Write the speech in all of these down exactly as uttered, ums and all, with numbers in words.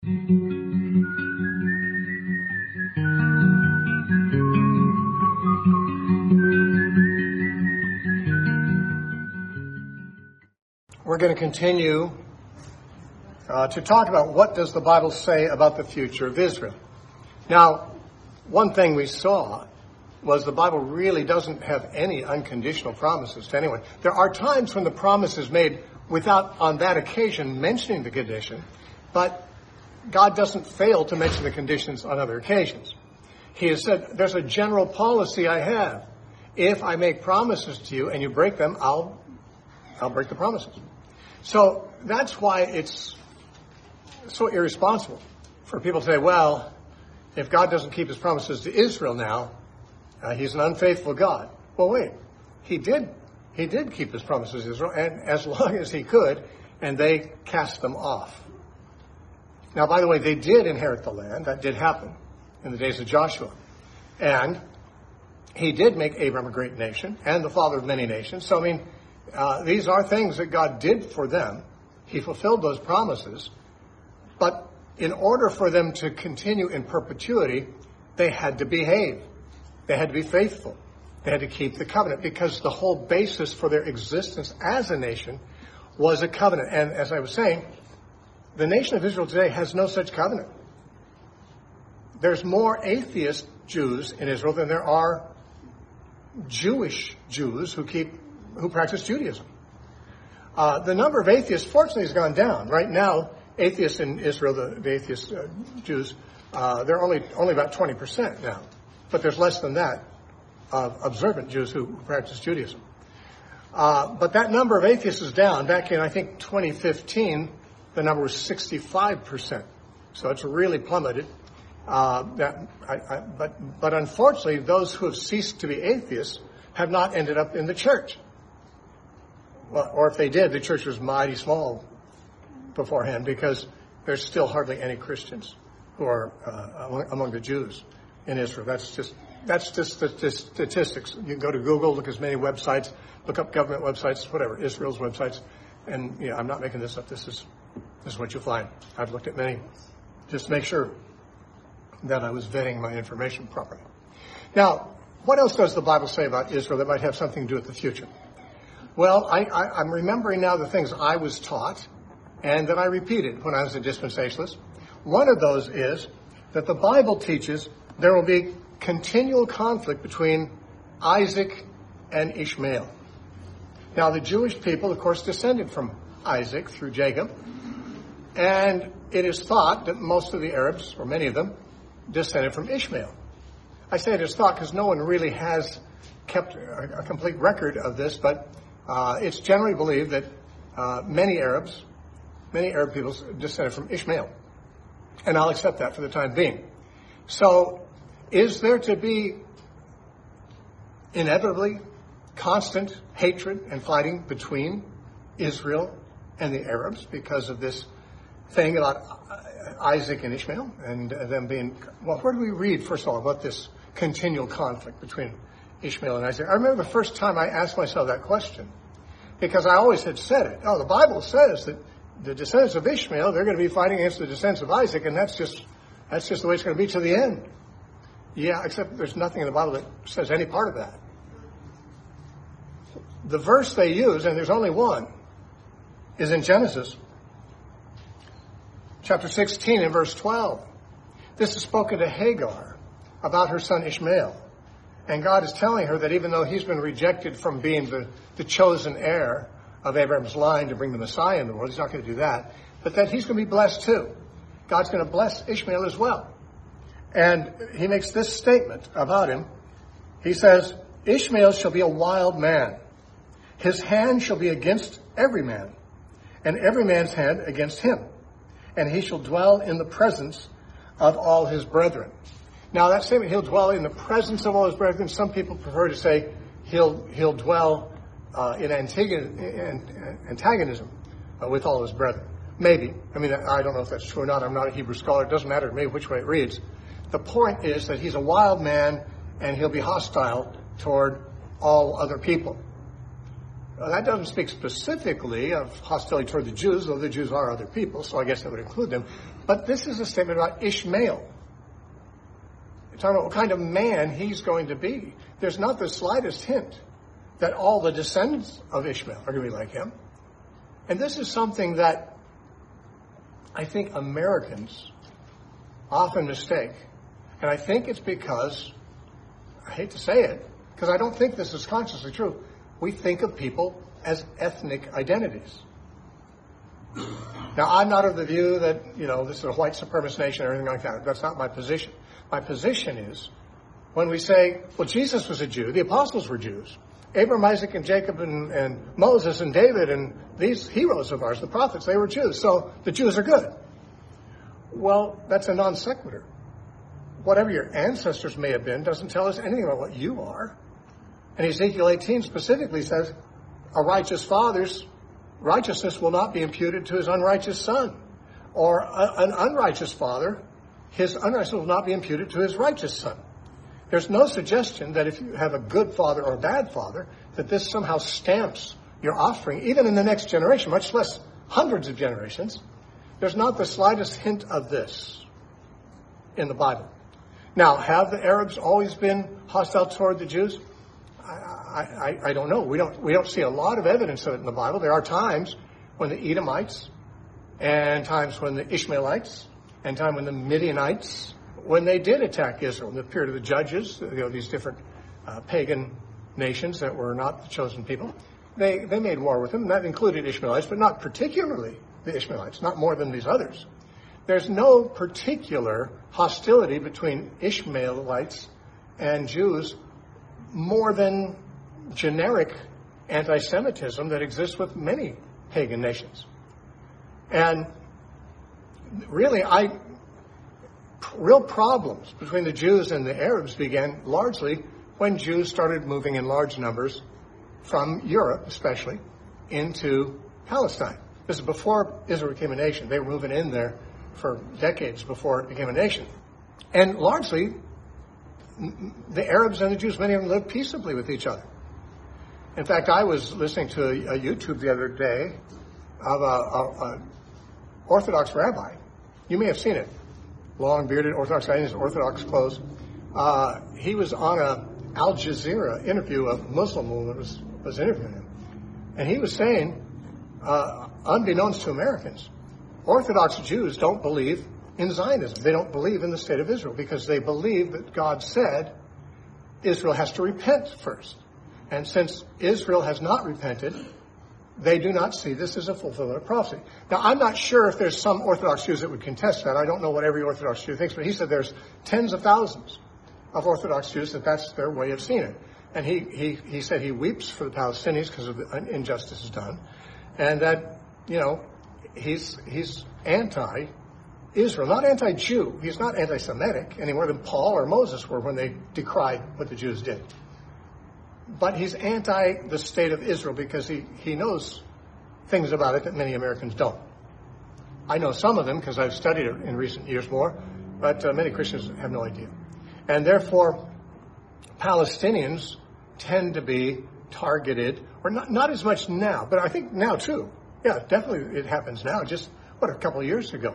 We're going to continue uh, to talk about what does the Bible say about the future of Israel. Now, one thing we saw was the Bible really doesn't have any unconditional promises to anyone. There are times when the promise is made without, on that occasion, mentioning the condition, but God doesn't fail to mention the conditions on other occasions. He has said, there's a general policy I have. If I make promises to you and you break them, I'll, I'll break the promises. So that's why it's so irresponsible for people to say, well, if God doesn't keep his promises to Israel now, uh, he's an unfaithful God. Well, wait, he did, he did keep his promises to Israel, and as long as he could, and they cast them off. Now, by the way, they did inherit the land. That did happen in the days of Joshua. And he did make Abram a great nation and the father of many nations. So, I mean, uh, these are things that God did for them. He fulfilled those promises. But in order for them to continue in perpetuity, they had to behave. They had to be faithful. They had to keep the covenant, because the whole basis for their existence as a nation was a covenant. And as I was saying, the nation of Israel today has no such covenant. There's more atheist Jews in Israel than there are Jewish Jews who keep who practice Judaism. Uh, the number of atheists, fortunately, has gone down. Right now, atheists in Israel, the, the atheist uh, Jews, uh, they're only only about twenty percent now. But there's less than that of observant Jews who practice Judaism. Uh, but that number of atheists is down. Back in, I think, twenty fifteen, the number was sixty-five percent. So it's really plummeted. Uh, that, I, I, but, but unfortunately, those who have ceased to be atheists have not ended up in the church. Well, or if they did, the church was mighty small beforehand, because there's still hardly any Christians who are uh, among, among the Jews in Israel. That's just that's just the statistics. You can go to Google, look at as many websites, look up government websites, whatever, Israel's websites, and yeah, I'm not making this up. This is this is what you'll find. I've looked at many just to make sure that I was vetting my information properly. Now, what else does the Bible say about Israel that might have something to do with the future? Well, I, I, I'm remembering now the things I was taught and that I repeated when I was a dispensationalist. One of those is that the Bible teaches there will be continual conflict between Isaac and Ishmael. Now, the Jewish people, of course, descended from Isaac through Jacob, and it is thought that most of the Arabs, or many of them, descended from Ishmael. I say it is thought because no one really has kept a, a complete record of this, but uh, it's generally believed that uh, many Arabs, many Arab peoples descended from Ishmael. And I'll accept that for the time being. So, is there to be inevitably constant hatred and fighting between Israel and the Arabs because of this thing about Isaac and Ishmael and them being, well, where do we read, first of all, about this continual conflict between Ishmael and Isaac? I remember the first time I asked myself that question, because I always had said it. Oh, the Bible says that the descendants of Ishmael, they're going to be fighting against the descendants of Isaac, and that's just that's just the way it's going to be to the end. Yeah, except there's nothing in the Bible that says any part of that. The verse they use, and there's only one, is in Genesis chapter sixteen and verse twelve. This is spoken to Hagar about her son Ishmael. And God is telling her that even though he's been rejected from being the, the chosen heir of Abraham's line to bring the Messiah in the world, he's not going to do that, but that he's going to be blessed too. God's going to bless Ishmael as well. And he makes this statement about him. He says, Ishmael shall be a wild man. His hand shall be against every man, and every man's hand against him. And he shall dwell in the presence of all his brethren. Now, that statement, he'll dwell in the presence of all his brethren, some people prefer to say he'll he'll dwell uh, in antagonism uh, with all his brethren. Maybe. I mean, I don't know if that's true or not. I'm not a Hebrew scholar. It doesn't matter to me which way it reads. The point is that he's a wild man, and he'll be hostile toward all other people. Uh, that doesn't speak specifically of hostility toward the Jews, though the Jews are other people, so I guess that would include them. But this is a statement about Ishmael. You're talking about what kind of man he's going to be. There's not the slightest hint that all the descendants of Ishmael are going to be like him. And this is something that I think Americans often mistake. And I think it's because, I hate to say it, because I don't think this is consciously true, we think of people as ethnic identities. Now, I'm not of the view that, you know, this is a white supremacist nation or anything like that. That's not my position. My position is, when we say, well, Jesus was a Jew, the apostles were Jews, Abraham, Isaac, and Jacob, and, and Moses, and David, and these heroes of ours, the prophets, they were Jews, so the Jews are good. Well, that's a non sequitur. Whatever your ancestors may have been doesn't tell us anything about what you are. And Ezekiel eighteen specifically says, a righteous father's righteousness will not be imputed to his unrighteous son. Or a, an unrighteous father, his unrighteousness will not be imputed to his righteous son. There's no suggestion that if you have a good father or a bad father, that this somehow stamps your offspring, even in the next generation, much less hundreds of generations. There's not the slightest hint of this in the Bible. Now, have the Arabs always been hostile toward the Jews? I, I, I don't know. We don't, we don't see a lot of evidence of it in the Bible. There are times when the Edomites, and times when the Ishmaelites, and time when the Midianites, when they did attack Israel in the period of the Judges, you know, these different uh, pagan nations that were not the chosen people, they, they made war with them. And that included Ishmaelites, but not particularly the Ishmaelites, not more than these others. There's no particular hostility between Ishmaelites and Jews more than generic anti-Semitism that exists with many pagan nations. And really, I, real problems between the Jews and the Arabs began largely when Jews started moving in large numbers from Europe, especially, into Palestine. This is before Israel became a nation. They were moving in there for decades before it became a nation. And largely, the Arabs and the Jews, many of them lived peaceably with each other. In fact, I was listening to a, a YouTube the other day of an Orthodox rabbi. You may have seen it. Long bearded Orthodox guy in his Orthodox clothes. Uh, he was on a Al Jazeera interview. A Muslim woman was, was interviewing him. And he was saying, uh, unbeknownst to Americans, Orthodox Jews don't believe in Zionism. They don't believe in the state of Israel because they believe that God said Israel has to repent first. And since Israel has not repented, they do not see this as a fulfillment of prophecy. Now, I'm not sure if there's some Orthodox Jews that would contest that. I don't know what every Orthodox Jew thinks, but he said there's tens of thousands of Orthodox Jews that that's their way of seeing it. And he, he, he said he weeps for the Palestinians because of the injustice done. And that, you know, he's, he's anti-Israel, not anti-Jew. He's not anti-Semitic any more than Paul or Moses were when they decried what the Jews did. But he's anti the state of Israel because he, he knows things about it that many Americans don't. I know some of them because I've studied it in recent years more, but uh, many Christians have no idea. And therefore, Palestinians tend to be targeted, or not, not as much now, but I think now too. Yeah, definitely it happens now. Just, what, a couple of years ago.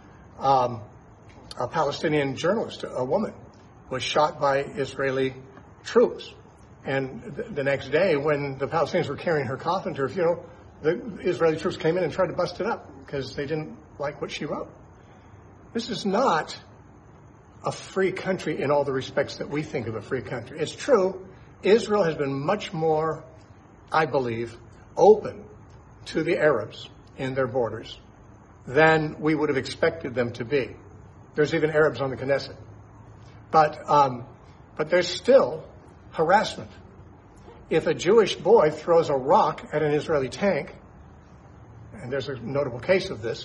Um, a Palestinian journalist, a woman, was shot by Israeli troops. And th- the next day, when the Palestinians were carrying her coffin to her funeral, the Israeli troops came in and tried to bust it up because they didn't like what she wrote. This is not a free country in all the respects that we think of a free country. It's true, Israel has been much more, I believe, open to the Arabs in their borders than we would have expected them to be. There's even Arabs on the Knesset. But, um, but there's still harassment. If a Jewish boy throws a rock at an Israeli tank, and there's a notable case of this,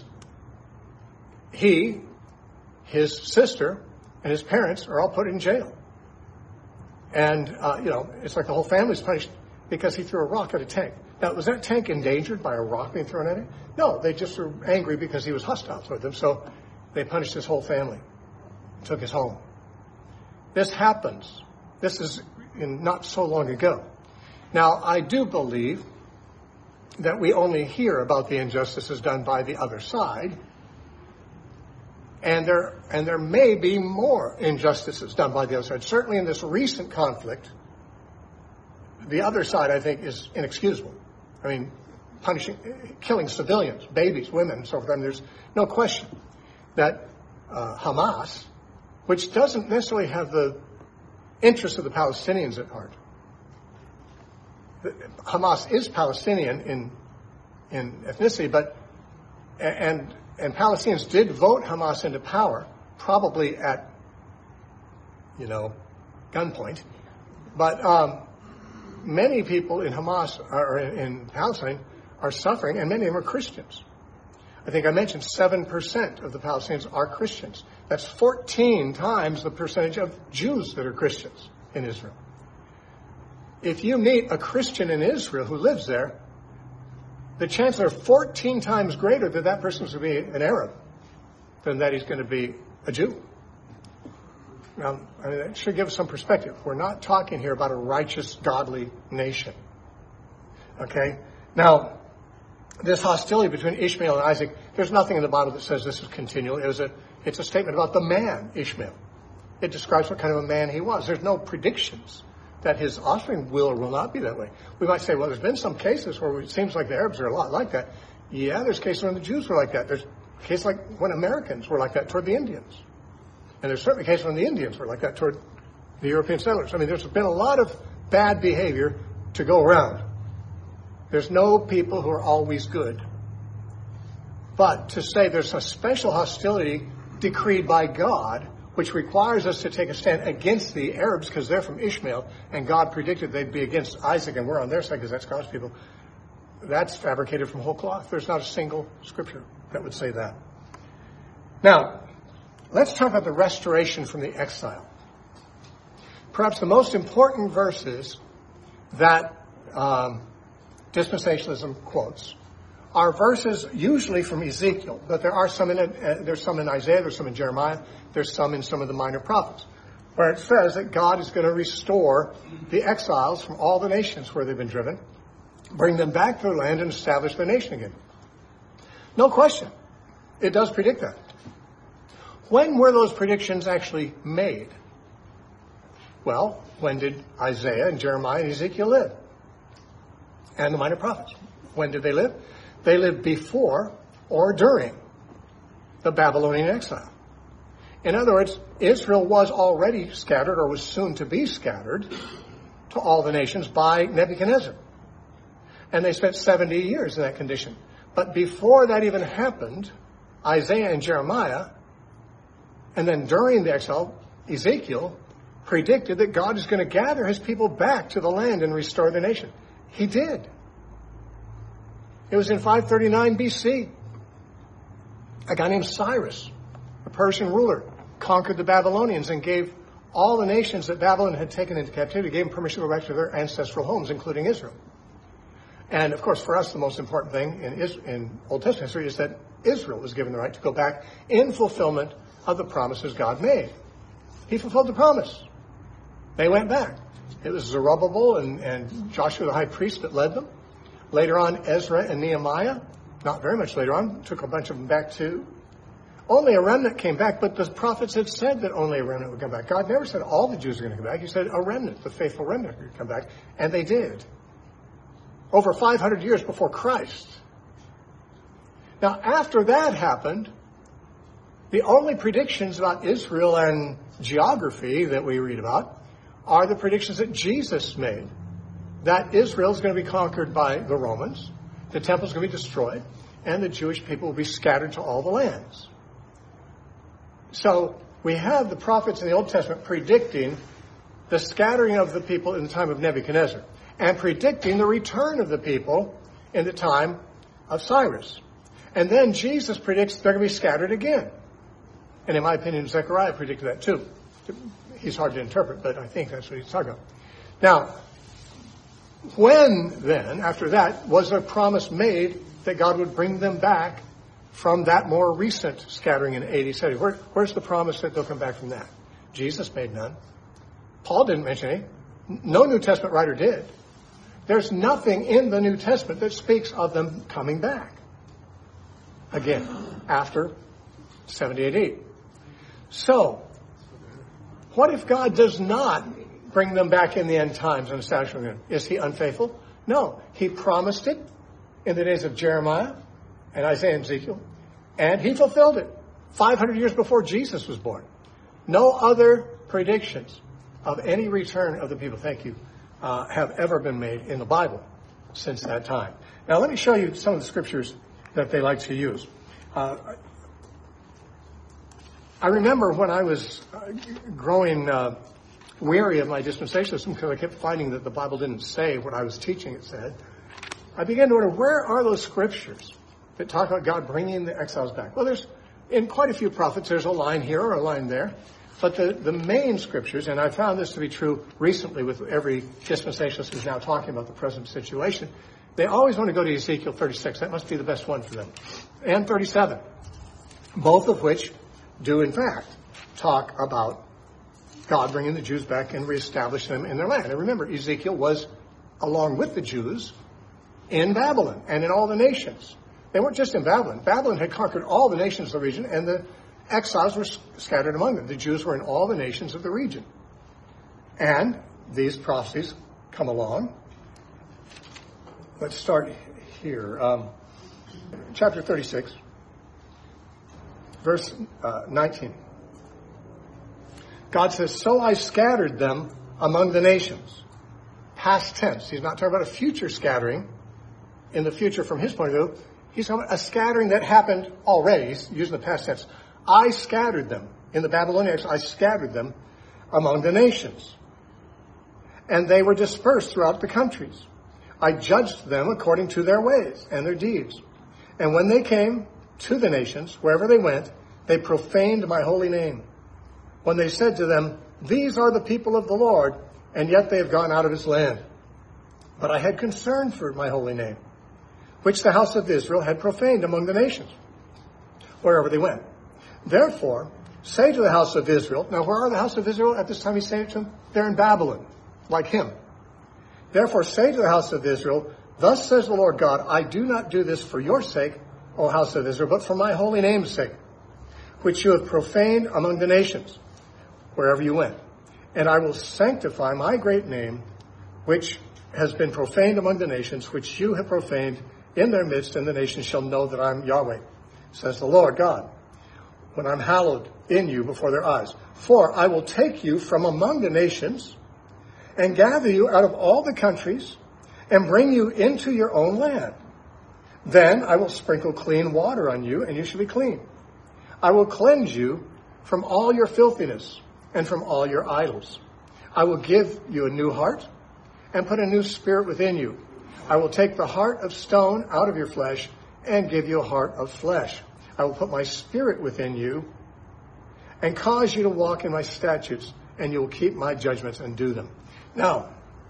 he, his sister, and his parents are all put in jail. And, uh, you know, it's like the whole family's punished because he threw a rock at a tank. Now, was that tank endangered by a rock being thrown at it? No, they just were angry because he was hostile toward them, so they punished his whole family, took his home. This happens. This is in not so long ago. Now, I do believe that we only hear about the injustices done by the other side. And there, and there may be more injustices done by the other side. Certainly in this recent conflict, the other side, I think, is inexcusable. I mean, punishing, killing civilians, babies, women, and so forth. I mean, there's no question that uh, Hamas, which doesn't necessarily have the interests of the Palestinians at heart. Hamas is Palestinian in in ethnicity, but and and Palestinians did vote Hamas into power, probably at you know gunpoint. But um, many people in Hamas or in, in Palestine are suffering, and many of them are Christians. I think I mentioned seven percent of the Palestinians are Christians. That's fourteen times the percentage of Jews that are Christians in Israel. If you meet a Christian in Israel who lives there, the chances are fourteen times greater that that person is going to be an Arab than that he's going to be a Jew. Now, I mean, that should give us some perspective. We're not talking here about a righteous, godly nation. Okay? Now, this hostility between Ishmael and Isaac, there's nothing in the Bible that says this is continual. It was a, it's a statement about the man, Ishmael. It describes what kind of a man he was. There's no predictions that his offspring will or will not be that way. We might say, well, there's been some cases where it seems like the Arabs are a lot like that. Yeah, there's cases when the Jews were like that. There's cases like when Americans were like that toward the Indians. And there's certainly cases when the Indians were like that toward the European settlers. I mean, there's been a lot of bad behavior to go around. There's no people who are always good. But to say there's a special hostility decreed by God, which requires us to take a stand against the Arabs because they're from Ishmael, and God predicted they'd be against Isaac, and we're on their side because that's God's people, that's fabricated from whole cloth. There's not a single scripture that would say that. Now, let's talk about the restoration from the exile. Perhaps the most important verses that um, dispensationalism quotes are verses usually from Ezekiel, but there are some in uh, there's some in Isaiah, there's some in Jeremiah, there's some in some of the minor prophets, where it says that God is going to restore the exiles from all the nations where they've been driven, bring them back to their land and establish their nation again. No question. It does predict that. When were those predictions actually made? Well, when did Isaiah and Jeremiah and Ezekiel live? And the minor prophets. When did they live? They lived before or during the Babylonian exile. In other words, Israel was already scattered or was soon to be scattered to all the nations by Nebuchadnezzar. And they spent seventy years in that condition. But before that even happened, Isaiah and Jeremiah, and then during the exile, Ezekiel predicted that God is going to gather his people back to the land and restore the nation. He did. It was in five thirty-nine B C. A guy named Cyrus, a Persian ruler, conquered the Babylonians and gave all the nations that Babylon had taken into captivity, gave them permission to go back to their ancestral homes, including Israel. And, of course, for us, the most important thing in, in Old Testament history is that Israel was given the right to go back in fulfillment of the promises God made. He fulfilled the promise. They went back. It was Zerubbabel and, and Joshua the high priest that led them. Later on, Ezra and Nehemiah, not very much later on, took a bunch of them back too. Only a remnant came back, but the prophets had said that only a remnant would come back. God never said all the Jews are going to come back. He said a remnant, the faithful remnant, would come back. And they did. Over five hundred years before Christ. Now, after that happened, the only predictions about Israel and geography that we read about are the predictions that Jesus made. That Israel is going to be conquered by the Romans, the temple is going to be destroyed, and the Jewish people will be scattered to all the lands. So we have the prophets in the Old Testament predicting the scattering of the people in the time of Nebuchadnezzar and predicting the return of the people in the time of Cyrus. And then Jesus predicts they're going to be scattered again. And in my opinion, Zechariah predicted that too. He's hard to interpret, but I think that's what he's talking about. Now, when then, after that, was a promise made that God would bring them back from that more recent scattering in A D seventy? Where, where's the promise that they'll come back from that? Jesus made none. Paul didn't mention any. No New Testament writer did. There's nothing in the New Testament that speaks of them coming back again after seventy A D. So, what if God does not bring them back in the end times and establish them again? Is he unfaithful? No. He promised it in the days of Jeremiah and Isaiah and Ezekiel, and he fulfilled it five hundred years before Jesus was born. No other predictions of any return of the people, thank you, uh, have ever been made in the Bible since that time. Now, let me show you some of the scriptures that they like to use. Uh, I remember when I was uh, growing uh, weary of my dispensationalism because I kept finding that the Bible didn't say what I was teaching it said, I began to wonder, where are those scriptures that talk about God bringing the exiles back? Well, there's, in quite a few prophets, there's a line here or a line there. But the, the main scriptures, and I found this to be true recently with every dispensationalist who's now talking about the present situation, they always want to go to Ezekiel thirty-six. That must be the best one for them. And thirty-seven. Both of which do, in fact, talk about God bringing the Jews back and reestablishing them in their land. And remember, Ezekiel was, along with the Jews, in Babylon and in all the nations. They weren't just in Babylon. Babylon had conquered all the nations of the region, and the exiles were scattered among them. The Jews were in all the nations of the region. And these prophecies come along. Let's start here. Um, chapter thirty-six, verse uh, nineteen. God says, so I scattered them among the nations. Past tense. He's not talking about a future scattering. In the future, from his point of view, he's talking about a scattering that happened already. He's using the past tense. I scattered them. In the Babylonians, I scattered them among the nations. And they were dispersed throughout the countries. I judged them according to their ways and their deeds. And when they came to the nations, wherever they went, they profaned my holy name. When they said to them, these are the people of the Lord, and yet they have gone out of his land. But I had concern for my holy name, which the house of Israel had profaned among the nations, wherever they went. Therefore, say to the house of Israel, now where are the house of Israel at this time he's saying it to them? They're in Babylon, like him. Therefore, say to the house of Israel, thus says the Lord God, I do not do this for your sake, O house of Israel, but for my holy name's sake, which you have profaned among the nations, wherever you went. And I will sanctify my great name, which has been profaned among the nations, which you have profaned in their midst, and the nations shall know that I am Yahweh, says the Lord God, when I'm hallowed in you before their eyes. For I will take you from among the nations and gather you out of all the countries and bring you into your own land. Then I will sprinkle clean water on you, and you shall be clean. I will cleanse you from all your filthiness and from all your idols. I will give you a new heart and put a new spirit within you. I will take the heart of stone out of your flesh and give you a heart of flesh. I will put my spirit within you and cause you to walk in my statutes, and you will keep my judgments and do them. Now,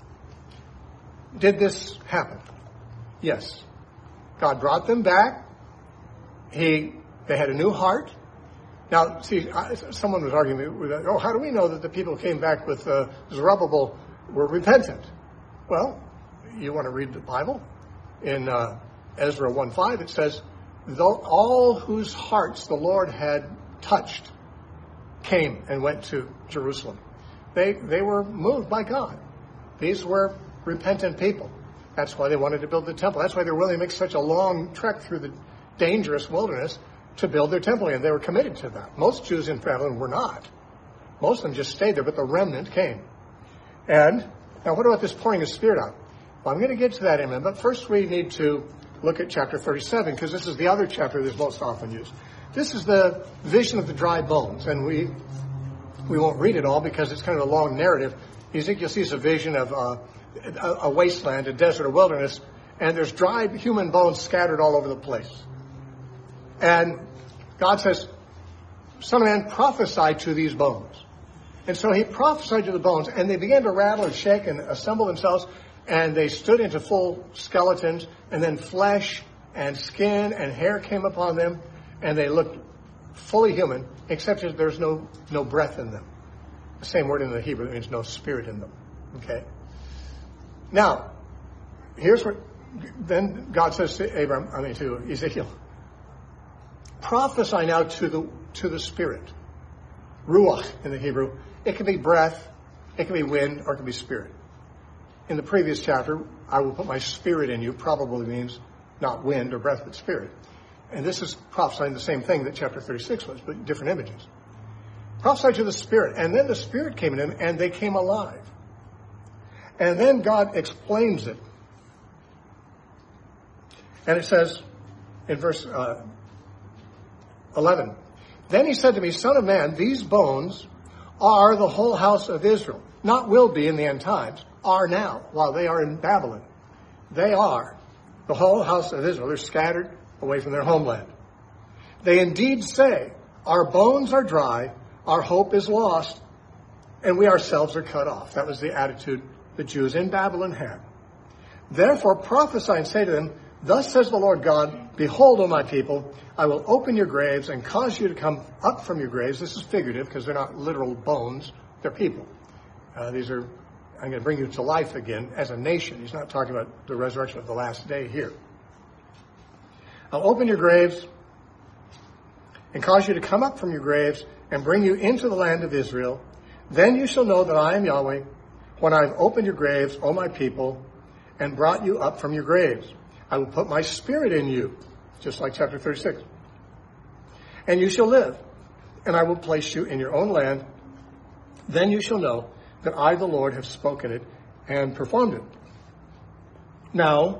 did this happen? Yes. God brought them back. He, they had a new heart. Now, see, I, someone was arguing with that. Oh, how do we know that the people who came back with uh, Zerubbabel were repentant? Well, you want to read the Bible? In uh, Ezra one five, it says, though all whose hearts the Lord had touched came and went to Jerusalem. They they were moved by God. These were repentant people. That's why they wanted to build the temple. That's why they were willing to make such a long trek through the dangerous wilderness to build their temple. And they were committed to that. Most Jews in Babylon were not. Most of them just stayed there, but the remnant came. And now what about this pouring of Spirit out? Well, I'm going to get to that in a minute, but first we need to look at chapter thirty-seven, because this is the other chapter that's most often used. This is the vision of the dry bones, and we we won't read it all because it's kind of a long narrative. Ezekiel sees a vision of uh, a, a wasteland, a desert, a wilderness, and there's dry human bones scattered all over the place. And God says, Son of man, prophesy to these bones. And so he prophesied to the bones, and they began to rattle and shake and assemble themselves, and they stood into full skeletons, and then flesh and skin and hair came upon them, and they looked fully human, except that there's no, no breath in them. The same word in the Hebrew, that means no spirit in them. Okay? Now, here's what, then God says to Abram, I mean to Ezekiel, prophesy now to the, to the Spirit. Ruach in the Hebrew. It can be breath, it can be wind, or it can be spirit. In the previous chapter, I will put my spirit in you, probably means not wind or breath, but spirit. And this is prophesying the same thing that chapter thirty-six was, but different images. Prophesy to the Spirit. And then the Spirit came in them, and they came alive. And then God explains it. And it says in verse uh, eleven, then he said to me, Son of man, these bones are the whole house of Israel. Not will be in the end times, are now, while they are in Babylon. They are the whole house of Israel. They're scattered away from their homeland. They indeed say, our bones are dry, our hope is lost, and we ourselves are cut off. That was the attitude the Jews in Babylon had. Therefore prophesy and say to them, thus says the Lord God, behold, O my people, I will open your graves and cause you to come up from your graves. This is figurative because they're not literal bones. They're people. Uh, these are, I'm going to bring you to life again as a nation. He's not talking about the resurrection of the last day here. I'll open your graves and cause you to come up from your graves and bring you into the land of Israel. Then you shall know that I am Yahweh when I have opened your graves, O my people, and brought you up from your graves. I will put my spirit in you, just like chapter thirty-six. And you shall live, and I will place you in your own land. Then you shall know that I, the Lord, have spoken it and performed it. Now,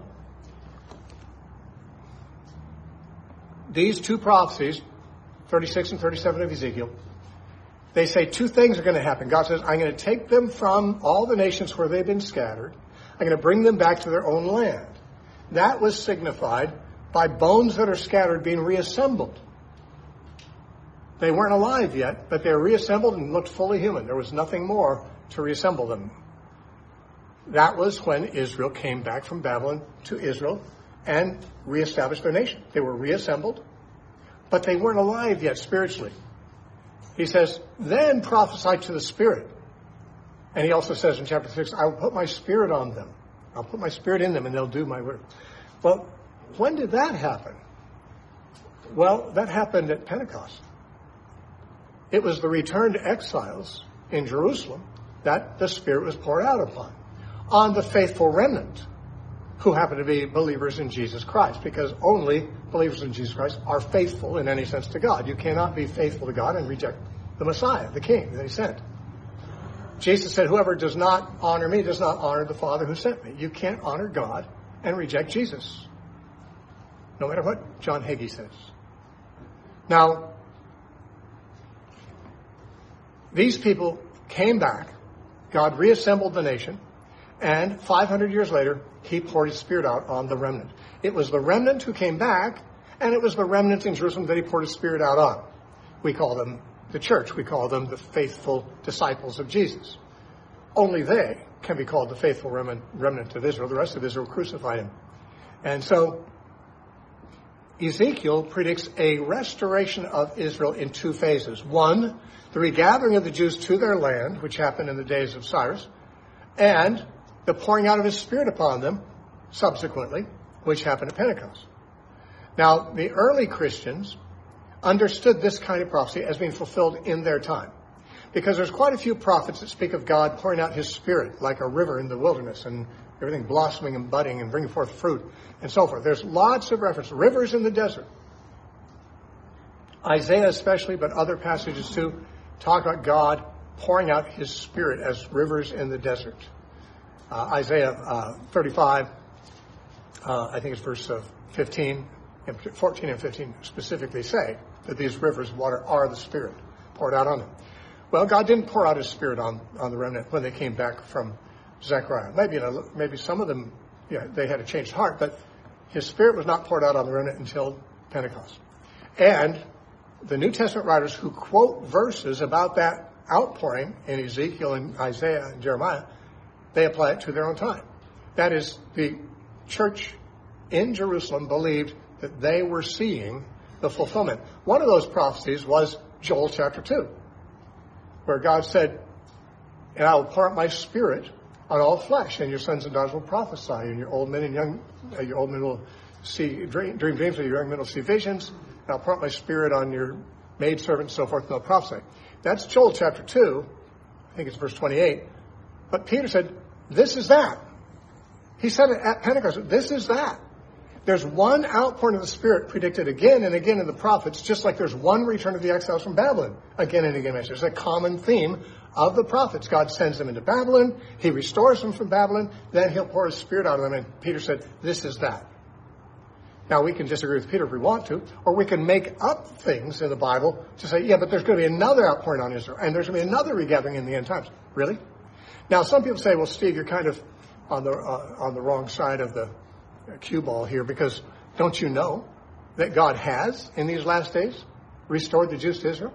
these two prophecies, thirty-six and thirty-seven of Ezekiel, they say two things are going to happen. God says, I'm going to take them from all the nations where they've been scattered. I'm going to bring them back to their own land. That was signified by bones that are scattered being reassembled. They weren't alive yet, but they were reassembled and looked fully human. There was nothing more to reassemble them. That was when Israel came back from Babylon to Israel and reestablished their nation. They were reassembled, but they weren't alive yet spiritually. He says, then prophesy to the Spirit. And he also says in chapter six, I will put my Spirit on them. I'll put my Spirit in them and they'll do my word. Well, when did that happen? Well, that happened at Pentecost. It was the returned exiles in Jerusalem that the Spirit was poured out upon, on the faithful remnant who happen to be believers in Jesus Christ, because only believers in Jesus Christ are faithful in any sense to God. You cannot be faithful to God and reject the Messiah, the King that he sent. Jesus said, whoever does not honor me does not honor the Father who sent me. You can't honor God and reject Jesus, no matter what John Hagee says. Now, these people came back. God reassembled the nation. And five hundred years later, he poured his Spirit out on the remnant. It was the remnant who came back, and it was the remnant in Jerusalem that he poured his Spirit out on. We call them the church. We call them the faithful disciples of Jesus. Only they can be called the faithful remnant, remnant of Israel. The rest of Israel crucified him. And so Ezekiel predicts a restoration of Israel in two phases. One, the regathering of the Jews to their land, which happened in the days of Cyrus, and the pouring out of his Spirit upon them subsequently, which happened at Pentecost. Now, the early Christians understood this kind of prophecy as being fulfilled in their time, because there's quite a few prophets that speak of God pouring out his Spirit like a river in the wilderness and everything blossoming and budding and bringing forth fruit and so forth. There's lots of reference. Rivers in the desert. Isaiah especially, but other passages too, talk about God pouring out his Spirit as rivers in the desert. Uh, Isaiah uh, thirty-five, uh, I think it's verse uh, fifteen, and fourteen and fifteen specifically say that these rivers of water are the Spirit poured out on them. Well, God didn't pour out his Spirit on, on the remnant when they came back from Zechariah. Maybe, you know, maybe some of them, yeah, they had a changed heart, but his Spirit was not poured out on the remnant until Pentecost. And the New Testament writers who quote verses about that outpouring in Ezekiel and Isaiah and Jeremiah, they apply it to their own time. That is, the church in Jerusalem believed that they were seeing the fulfillment. One of those prophecies was Joel chapter two, where God said, and I will pour out my Spirit on all flesh, and your sons and daughters will prophesy, and your old men and young, uh, your old men will see dream, dream dreams, and your young men will see visions. And I'll pour out my spirit on your maidservants and so forth, and they'll prophesy. That's Joel chapter two. I think it's verse twenty-eight. But Peter said, this is that. He said it at Pentecost, this is that. There's one outpouring of the Spirit predicted again and again in the prophets, just like there's one return of the exiles from Babylon again and again. There's a common theme of the prophets. God sends them into Babylon. He restores them from Babylon. Then he'll pour his Spirit out of them. And Peter said, this is that. Now, we can disagree with Peter if we want to, or we can make up things in the Bible to say, yeah, but there's going to be another outpouring on Israel, and there's going to be another regathering in the end times. Really? Now, some people say, well, Steve, you're kind of on the uh, on the wrong side of the cue ball here, because don't you know that God has, in these last days, restored the Jews to Israel?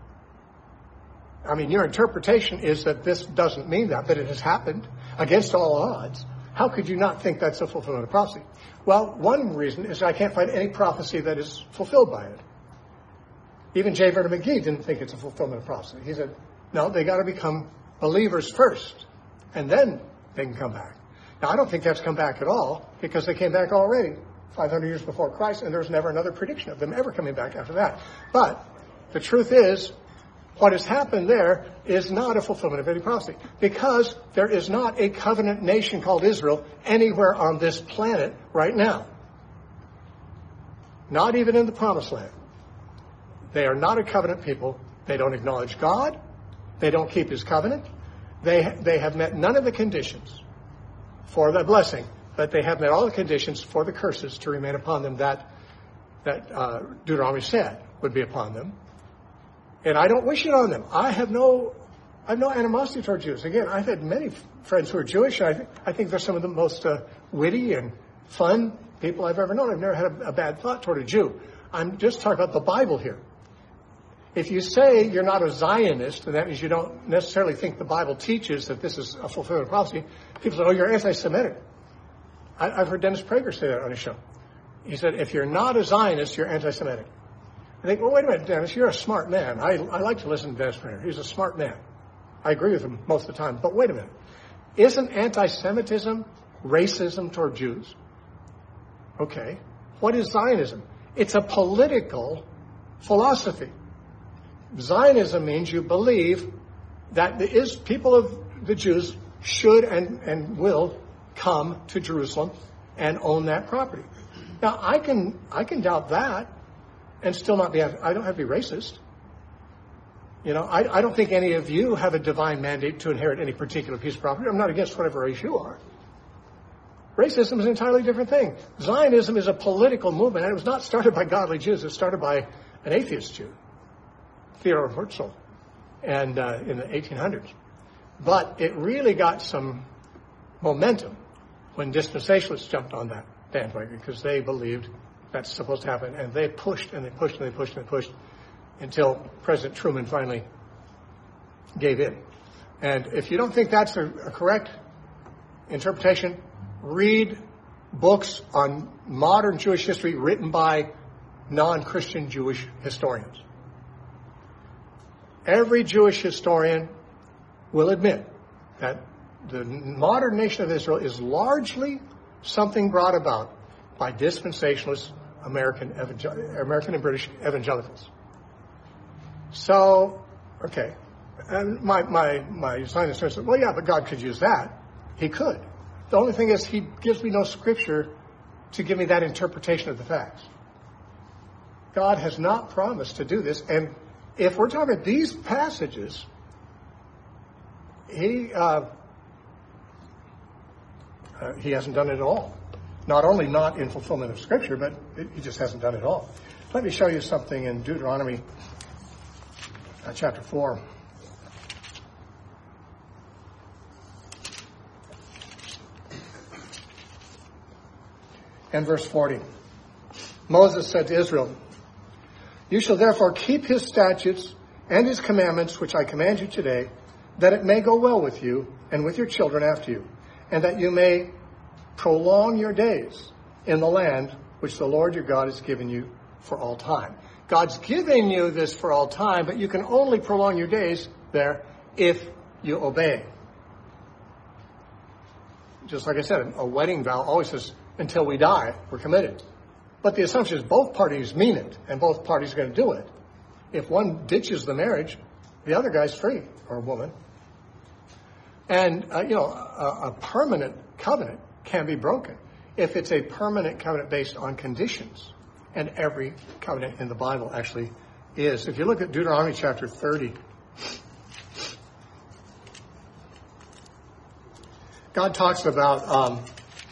I mean, your interpretation is that this doesn't mean that, but it has happened against all odds. How could you not think that's a fulfillment of prophecy? Well, one reason is I can't find any prophecy that is fulfilled by it. Even J. Vernon McGee didn't think it's a fulfillment of prophecy. He said, no, they got to become believers first, and then they can come back. Now, I don't think that's come back at all, because they came back already five hundred years before Christ, and there's never another prediction of them ever coming back after that. But the truth is, what has happened there is not a fulfillment of any prophecy, because there is not a covenant nation called Israel anywhere on this planet right now. Not even in the Promised Land. They are not a covenant people. They don't acknowledge God. They don't keep his covenant. They, they have met none of the conditions for the blessing, but they have met all the conditions for the curses to remain upon them that, that uh, Deuteronomy said would be upon them. And I don't wish it on them. I have no, I have no animosity toward Jews. Again, I've had many f- friends who are Jewish. I, th- I think they're some of the most uh, witty and fun people I've ever known. I've never had a, a bad thought toward a Jew. I'm just talking about the Bible here. If you say you're not a Zionist, and that means you don't necessarily think the Bible teaches that this is a fulfillment of prophecy, people say, oh, you're anti-Semitic. I, I've heard Dennis Prager say that on his show. He said, if you're not a Zionist, you're anti-Semitic. I think, well, wait a minute, Dennis, you're a smart man. I, I like to listen to Dennis Prager. He's a smart man. I agree with him most of the time. But wait a minute. Isn't anti-Semitism racism toward Jews? Okay. What is Zionism? It's a political philosophy. Zionism means you believe that the is people of the Jews should and, and will come to Jerusalem and own that property. Now, I can I can doubt that and still not be, I don't have to be racist. You know, I, I don't think any of you have a divine mandate to inherit any particular piece of property. I'm not against whatever race you are. Racism is an entirely different thing. Zionism is a political movement, and it was not started by godly Jews. It was started by an atheist Jew, Theodor Herzl, and uh, in the eighteen hundreds. But it really got some momentum when dispensationalists jumped on that bandwagon, because they believed that's supposed to happen, and they pushed and they pushed and they pushed and they pushed until President Truman finally gave in. And if you don't think that's a, a correct interpretation, read books on modern Jewish history written by non-Christian Jewish historians. Every Jewish historian will admit that the modern nation of Israel is largely something brought about by dispensationalist American, evangel- American and British evangelicals. So, okay. And my, my, my Zionist friend said, well, yeah, but God could use that. He could. The only thing is he gives me no scripture to give me that interpretation of the facts. God has not promised to do this. And if we're talking about these passages, he uh, uh, he hasn't done it at all. Not only not in fulfillment of Scripture, but it, he just hasn't done it at all. Let me show you something in Deuteronomy uh, chapter four. And verse forty. Moses said to Israel, you shall therefore keep his statutes and his commandments, which I command you today, that it may go well with you and with your children after you, and that you may prolong your days in the land which the Lord your God has given you for all time. God's given you this for all time, but you can only prolong your days there if you obey. just like I said, a wedding vow always says, until we die, we're committed. But the assumption is both parties mean it, and both parties are going to do it. If one ditches the marriage, the other guy's free, or woman. And, uh, you know, a, a permanent covenant can be broken if it's a permanent covenant based on conditions. And every covenant in the Bible actually is. If you look at Deuteronomy chapter thirty, God talks about um,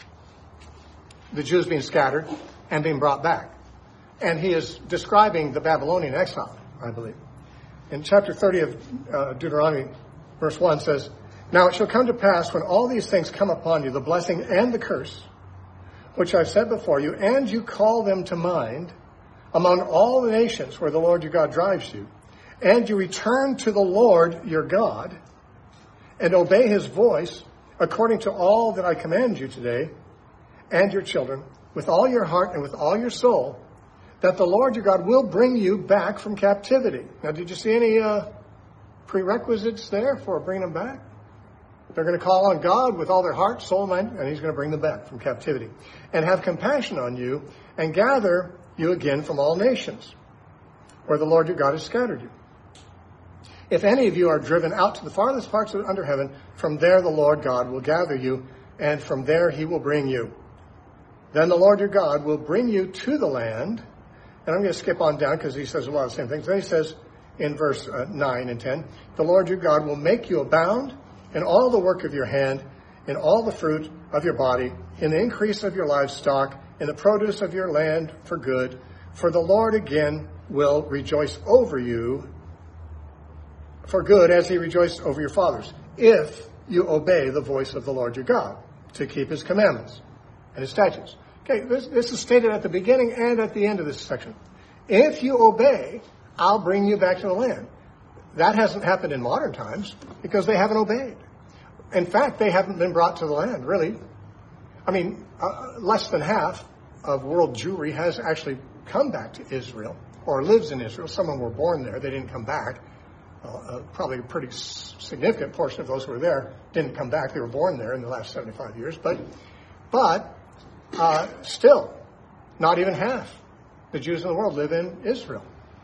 the Jews being scattered and being brought back. And he is describing the Babylonian exile, I believe. In chapter thirty of uh, Deuteronomy, verse one says, "Now it shall come to pass when all these things come upon you, the blessing and the curse, which I've said before you, and you call them to mind among all the nations where the Lord your God drives you, and you return to the Lord your God, and obey his voice according to all that I command you today, and your children, with all your heart and with all your soul, that the Lord your God will bring you back from captivity." Now, did you see any uh, prerequisites there for bringing them back? They're going to call on God with all their heart, soul, and mind, and he's going to bring them back from captivity. "And have compassion on you, and gather you again from all nations, where the Lord your God has scattered you. If any of you are driven out to the farthest parts of under heaven, from there the Lord God will gather you, and from there he will bring you. Then the Lord your God will bring you to the land." And I'm going to skip on down because he says a lot of the same things. Then he says in verse uh, nine and ten, "The Lord your God will make you abound in all the work of your hand, in all the fruit of your body, in the increase of your livestock, in the produce of your land for good. For the Lord again will rejoice over you for good, as he rejoiced over your fathers, if you obey the voice of the Lord your God, to keep his commandments and his statutes." Okay, this, this is stated at the beginning and at the end of this section. If you obey, I'll bring you back to the land. That hasn't happened in modern times because they haven't obeyed. In fact, they haven't been brought to the land, really. I mean, uh, less than half of world Jewry has actually come back to Israel or lives in Israel. Some of them were born there. They didn't come back. Uh, uh, probably a pretty s- significant portion of those who were there didn't come back. They were born there in the last seventy-five years. But, but uh, still, not even half the Jews in the world live in Israel.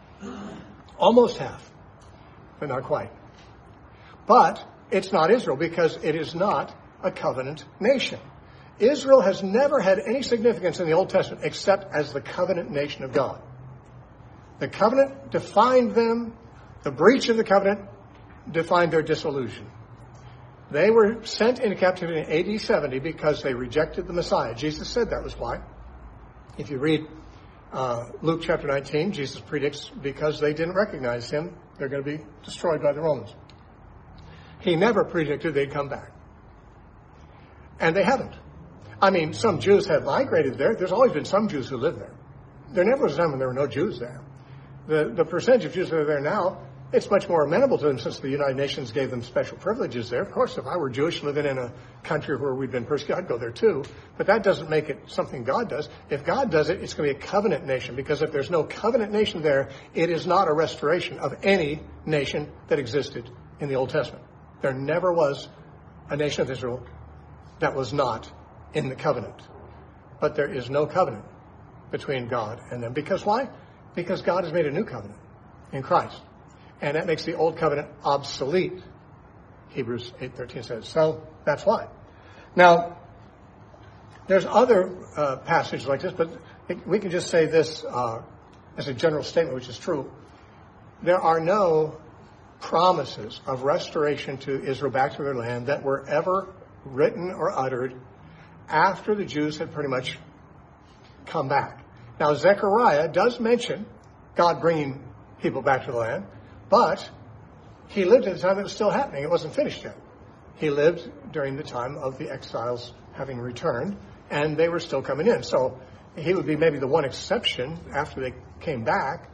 Almost half, but not quite. But it's not Israel because it is not a covenant nation. Israel has never had any significance in the Old Testament except as the covenant nation of God. The covenant defined them. The breach of the covenant defined their dissolution. They were sent into captivity in A D seventy because they rejected the Messiah. Jesus said that was why. If you read uh, Luke chapter nineteen, Jesus predicts because they didn't recognize him, they're going to be destroyed by the Romans. He never predicted they'd come back. And they haven't. I mean, some Jews have migrated there. There's always been some Jews who live there. There never was a time when there were no Jews there. The, the percentage of Jews that are there now, it's much more amenable to them since the United Nations gave them special privileges there. Of course, if I were Jewish living in a country where we'd been persecuted, I'd go there too. But that doesn't make it something God does. If God does it, it's going to be a covenant nation, because if there's no covenant nation there, it is not a restoration of any nation that existed in the Old Testament. There never was a nation of Israel that was not in the covenant. But there is no covenant between God and them. Because why? Because God has made a new covenant in Christ. And that makes the old covenant obsolete, Hebrews eight thirteen says. So that's why. Now, there's other uh, passages like this, but we can just say this uh, as a general statement, which is true. There are no promises of restoration to Israel back to their land that were ever written or uttered after the Jews had pretty much come back. Now, Zechariah does mention God bringing people back to the land, but he lived at the time it was still happening. It wasn't finished yet. He lived during the time of the exiles having returned, and they were still coming in. So he would be maybe the one exception after they came back,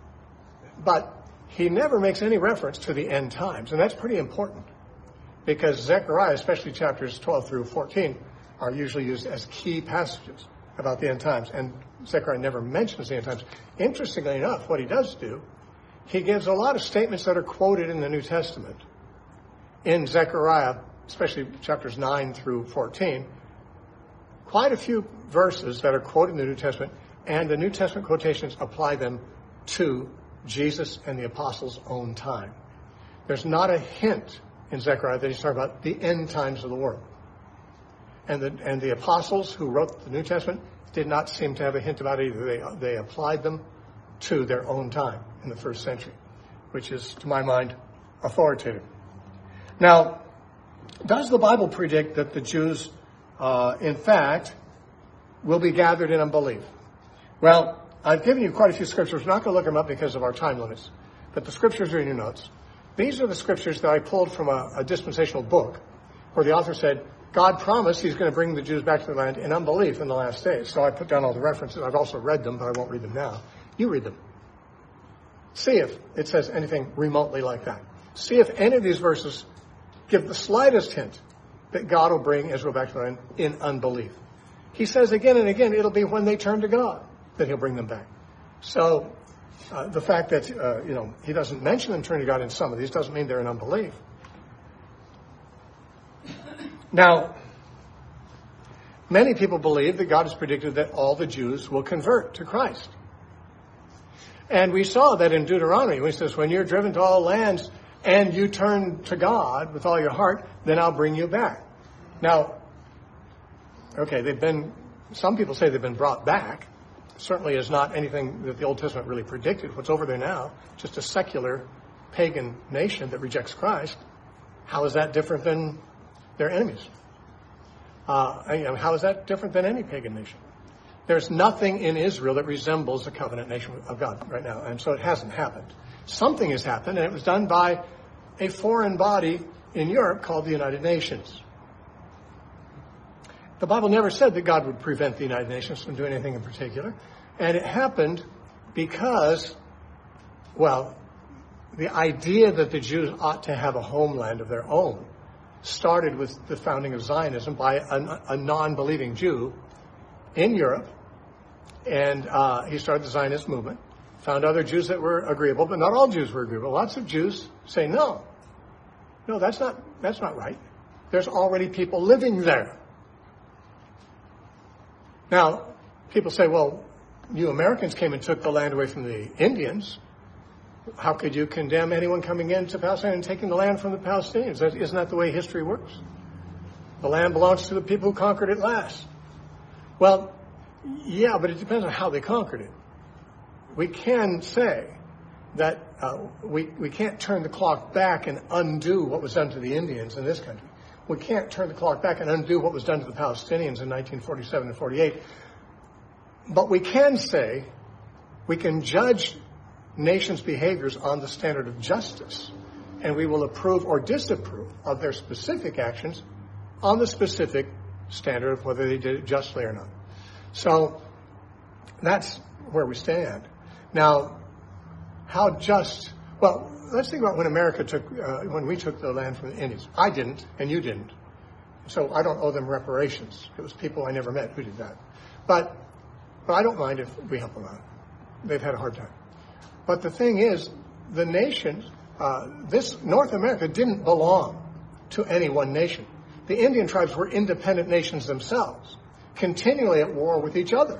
but he never makes any reference to the end times, and that's pretty important, because Zechariah, especially chapters twelve through fourteen, are usually used as key passages about the end times, and Zechariah never mentions the end times. Interestingly enough, what he does do, he gives a lot of statements that are quoted in the New Testament in Zechariah especially chapters nine through fourteen, quite a few verses that are quoted in the New Testament, and the New Testament quotations apply them to Jesus and the apostles' own time. There's not a hint in Zechariah that he's talking about the end times of the world. And the, and the apostles who wrote the New Testament did not seem to have a hint about it either. They, they applied them to their own time in the first century, which is, to my mind, authoritative. Now, does the Bible predict that the Jews, uh, in fact, will be gathered in unbelief? Well, I've given you quite a few scriptures. We're not going to look them up because of our time limits, but the scriptures are in your notes. These are the scriptures that I pulled from a, a dispensational book where the author said, God promised he's going to bring the Jews back to the land in unbelief in the last days. So I put down all the references. I've also read them, but I won't read them now. You read them. See if it says anything remotely like that. See if any of these verses give the slightest hint that God will bring Israel back to the land in unbelief. He says again and again, it'll be when they turn to God that he'll bring them back. So uh, the fact that, uh, you know, he doesn't mention them turning to God in some of these doesn't mean they're in unbelief. Now, many people believe that God has predicted that all the Jews will convert to Christ. And we saw that in Deuteronomy, when he says, when you're driven to all lands and you turn to God with all your heart, then I'll bring you back. Now, okay, they've been, some people say they've been brought back. Certainly is not anything that the Old Testament really predicted. What's over there now, just a secular pagan nation that rejects Christ. How is that different than their enemies? Uh, you know, how is that different than any pagan nation? There's nothing in Israel that resembles a covenant nation of God right now, and so it hasn't happened. Something has happened, and it was done by a foreign body in Europe called the United Nations. The Bible never said that God would prevent the United Nations from doing anything in particular, and it happened because, well, the idea that the Jews ought to have a homeland of their own started with the founding of Zionism by a, a non-believing Jew in Europe, and uh, he started the Zionist movement, found other Jews that were agreeable, but not all Jews were agreeable. Lots of Jews say, no, no, that's not, that's not right. There's already people living there. Now, people say, well, you Americans came and took the land away from the Indians. How could you condemn anyone coming into Palestine and taking the land from the Palestinians? That, isn't that the way history works? The land belongs to the people who conquered it last. Well, yeah, but it depends on how they conquered it. We can say that uh, we, we can't turn the clock back and undo what was done to the Indians in this country. We can't turn the clock back and undo what was done to the Palestinians in nineteen forty-seven and forty-eight. But we can say we can judge nations' behaviors on the standard of justice, and we will approve or disapprove of their specific actions on the specific standard of whether they did it justly or not. So that's where we stand. Now, how just, well, let's think about when America took, uh, when we took the land from the Indians. I didn't, and you didn't. So I don't owe them reparations. It was people I never met who did that. But, but I don't mind if we help them out. They've had a hard time. But the thing is, the nation, uh, this North America didn't belong to any one nation. The Indian tribes were independent nations themselves, continually at war with each other.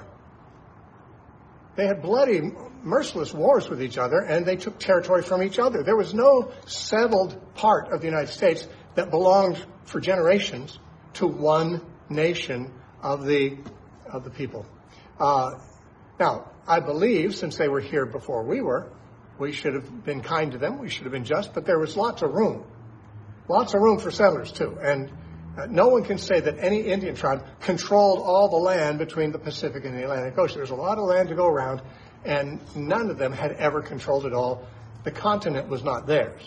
They had bloody, merciless wars with each other, and they took territory from each other. There was no settled part of the United States that belonged for generations to one nation of the of the people. Uh, now, I believe, since they were here before we were, we should have been kind to them. We should have been just, but there was lots of room. Lots of room for settlers, too. And uh, no one can say that any Indian tribe controlled all the land between the Pacific and the Atlantic Ocean. There's a lot of land to go around, and none of them had ever controlled it all. The continent was not theirs.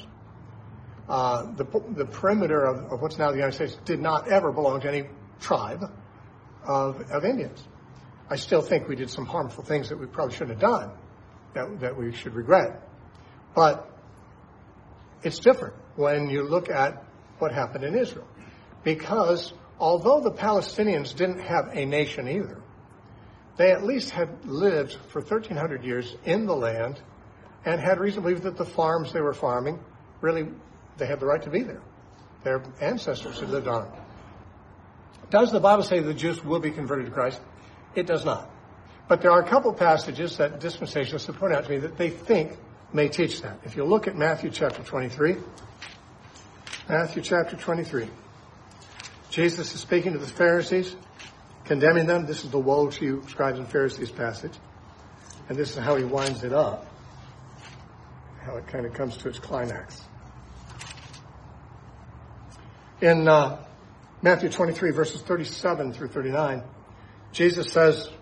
Uh, the, the perimeter of, of what's now the United States did not ever belong to any tribe of, of Indians. I still think we did some harmful things that we probably shouldn't have done, that, that we should regret. But it's different when you look at what happened in Israel. Because although the Palestinians didn't have a nation either, they at least had lived for thirteen hundred years in the land and had reason to believe that the farms they were farming, really, they had the right to be there. Their ancestors had lived on it. Does the Bible say the Jews will be converted to Christ? It does not. But there are a couple passages that dispensationalists have pointed out to me that they think may teach that. If you look at Matthew chapter twenty-three, Matthew chapter twenty-three, Jesus is speaking to the Pharisees, condemning them. This is the woe to you, scribes and Pharisees passage. And this is how he winds it up, how it kind of comes to its climax. In uh, Matthew twenty-three, verses thirty-seven through thirty-nine, Jesus says,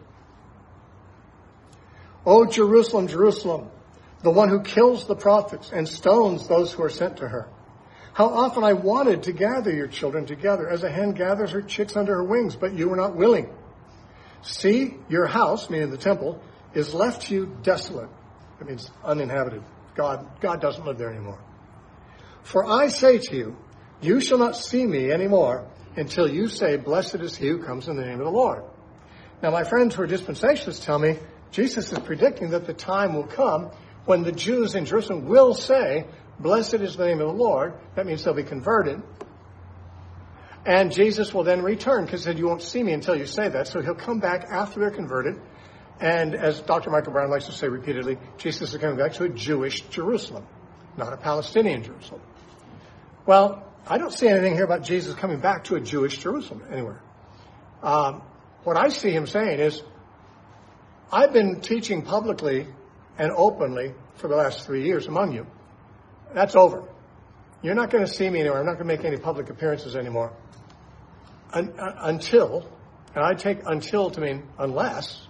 "O Jerusalem, Jerusalem, the one who kills the prophets and stones those who are sent to her. How often I wanted to gather your children together as a hen gathers her chicks under her wings, but you were not willing. See, your house," meaning the temple, "is left to you desolate." That means uninhabited. God, God doesn't live there anymore. "For I say to you, you shall not see me anymore until you say, blessed is he who comes in the name of the Lord." Now, my friends who are dispensationalists tell me Jesus is predicting that the time will come when the Jews in Jerusalem will say, blessed is the name of the Lord. That means they'll be converted. And Jesus will then return, because he said, you won't see me until you say that. So he'll come back after they're converted. And as Doctor Michael Brown likes to say repeatedly, Jesus is coming back to a Jewish Jerusalem, not a Palestinian Jerusalem. Well, I don't see anything here about Jesus coming back to a Jewish Jerusalem anywhere. Um, what I see him saying is, I've been teaching publicly and openly for the last three years among you. That's over. You're not going to see me anywhere. I'm not going to make any public appearances anymore. Un- uh, until, and I take until to mean unless,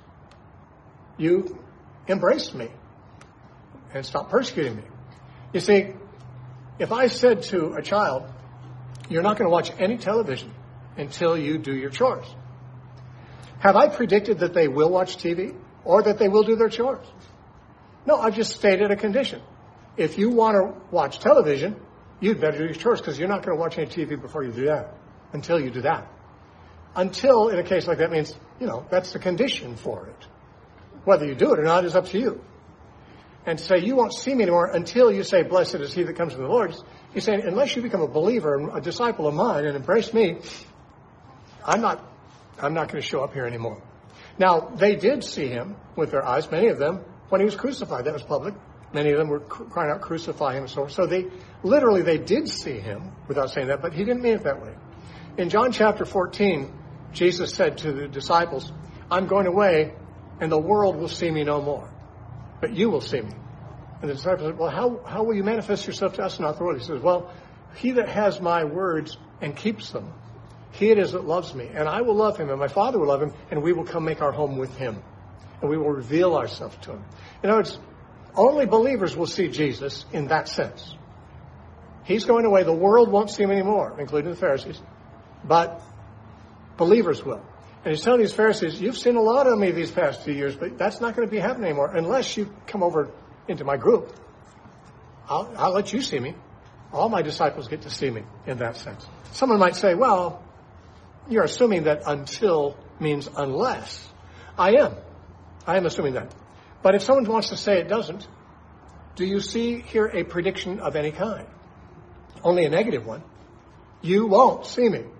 you embrace me and stop persecuting me. You see, if I said to a child, you're not going to watch any television until you do your chores, have I predicted that they will watch T V or that they will do their chores? No, I've just stated a condition. If you want to watch television, you'd better do your chores, because you're not going to watch any T V before you do that, until you do that. Until, in a case like that, means, you know, that's the condition for it. Whether you do it or not is up to you. And to say, you won't see me anymore until you say, blessed is he that comes from the Lord, he's saying, unless you become a believer, a disciple of mine, and embrace me, I'm not, I'm not going to show up here anymore. Now, they did see him with their eyes, many of them, when he was crucified. That was public. Many of them were crying out, crucify him, and so on. So they, literally, they did see him without saying that, but he didn't mean it that way. In John chapter fourteen, Jesus said to the disciples, I'm going away, and the world will see me no more, but you will see me. And the disciples said, well, how, how will you manifest yourself to us and not the world? He says, well, he that has my words and keeps them, he it is that loves me, and I will love him, and my Father will love him, and we will come make our home with him, and we will reveal ourselves to him. In other words, only believers will see Jesus in that sense. He's going away. The world won't see him anymore, including the Pharisees, but believers will. And he's telling these Pharisees, you've seen a lot of me these past few years, but that's not going to be happening anymore unless you come over into my group. I'll, I'll let you see me. All my disciples get to see me in that sense. Someone might say, well, you're assuming that until means unless. I am. I am assuming that. But if someone wants to say it doesn't, do you see here a prediction of any kind? Only a negative one. You won't see me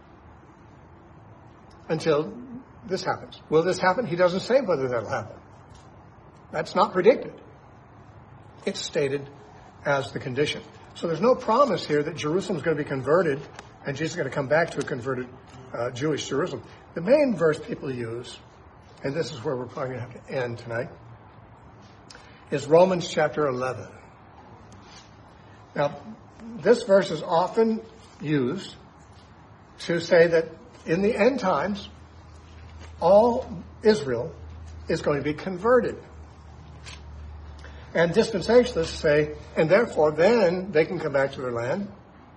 until this happens. Will this happen? He doesn't say whether that'll happen. That's not predicted. It's stated as the condition. So there's no promise here that Jerusalem's going to be converted and Jesus is going to come back to a converted uh, Jewish Jerusalem. The main verse people use, and this is where we're probably going to have to end tonight, is Romans chapter eleven. Now, this verse is often used to say that in the end times, all Israel is going to be converted. And dispensationalists say, and therefore then they can come back to their land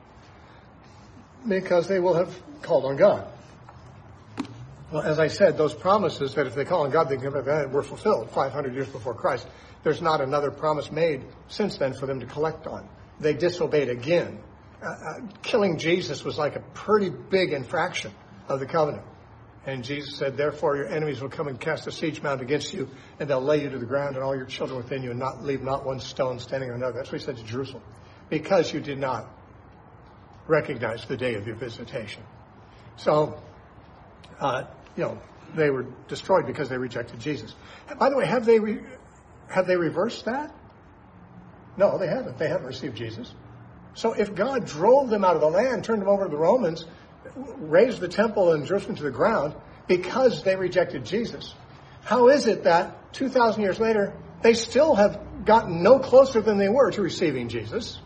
because they will have called on God. Well, as I said, those promises that if they call on God, they can come back to their land were fulfilled five hundred years before Christ. There's not another promise made since then for them to collect on. They disobeyed again. Uh, uh, killing Jesus was like a pretty big infraction of the covenant. And Jesus said, therefore your enemies will come and cast a siege mound against you, and they'll lay you to the ground and all your children within you, and not leave not one stone standing on another. That's what he said to Jerusalem. Because you did not recognize the day of your visitation. So, uh, you know, they were destroyed because they rejected Jesus. By the way, have they re- have they reversed that? No, they haven't. They haven't received Jesus. So if God drove them out of the land, turned them over to the Romans, raised the temple in Jerusalem to the ground because they rejected Jesus, how is it that two thousand years later, they still have gotten no closer than they were to receiving Jesus?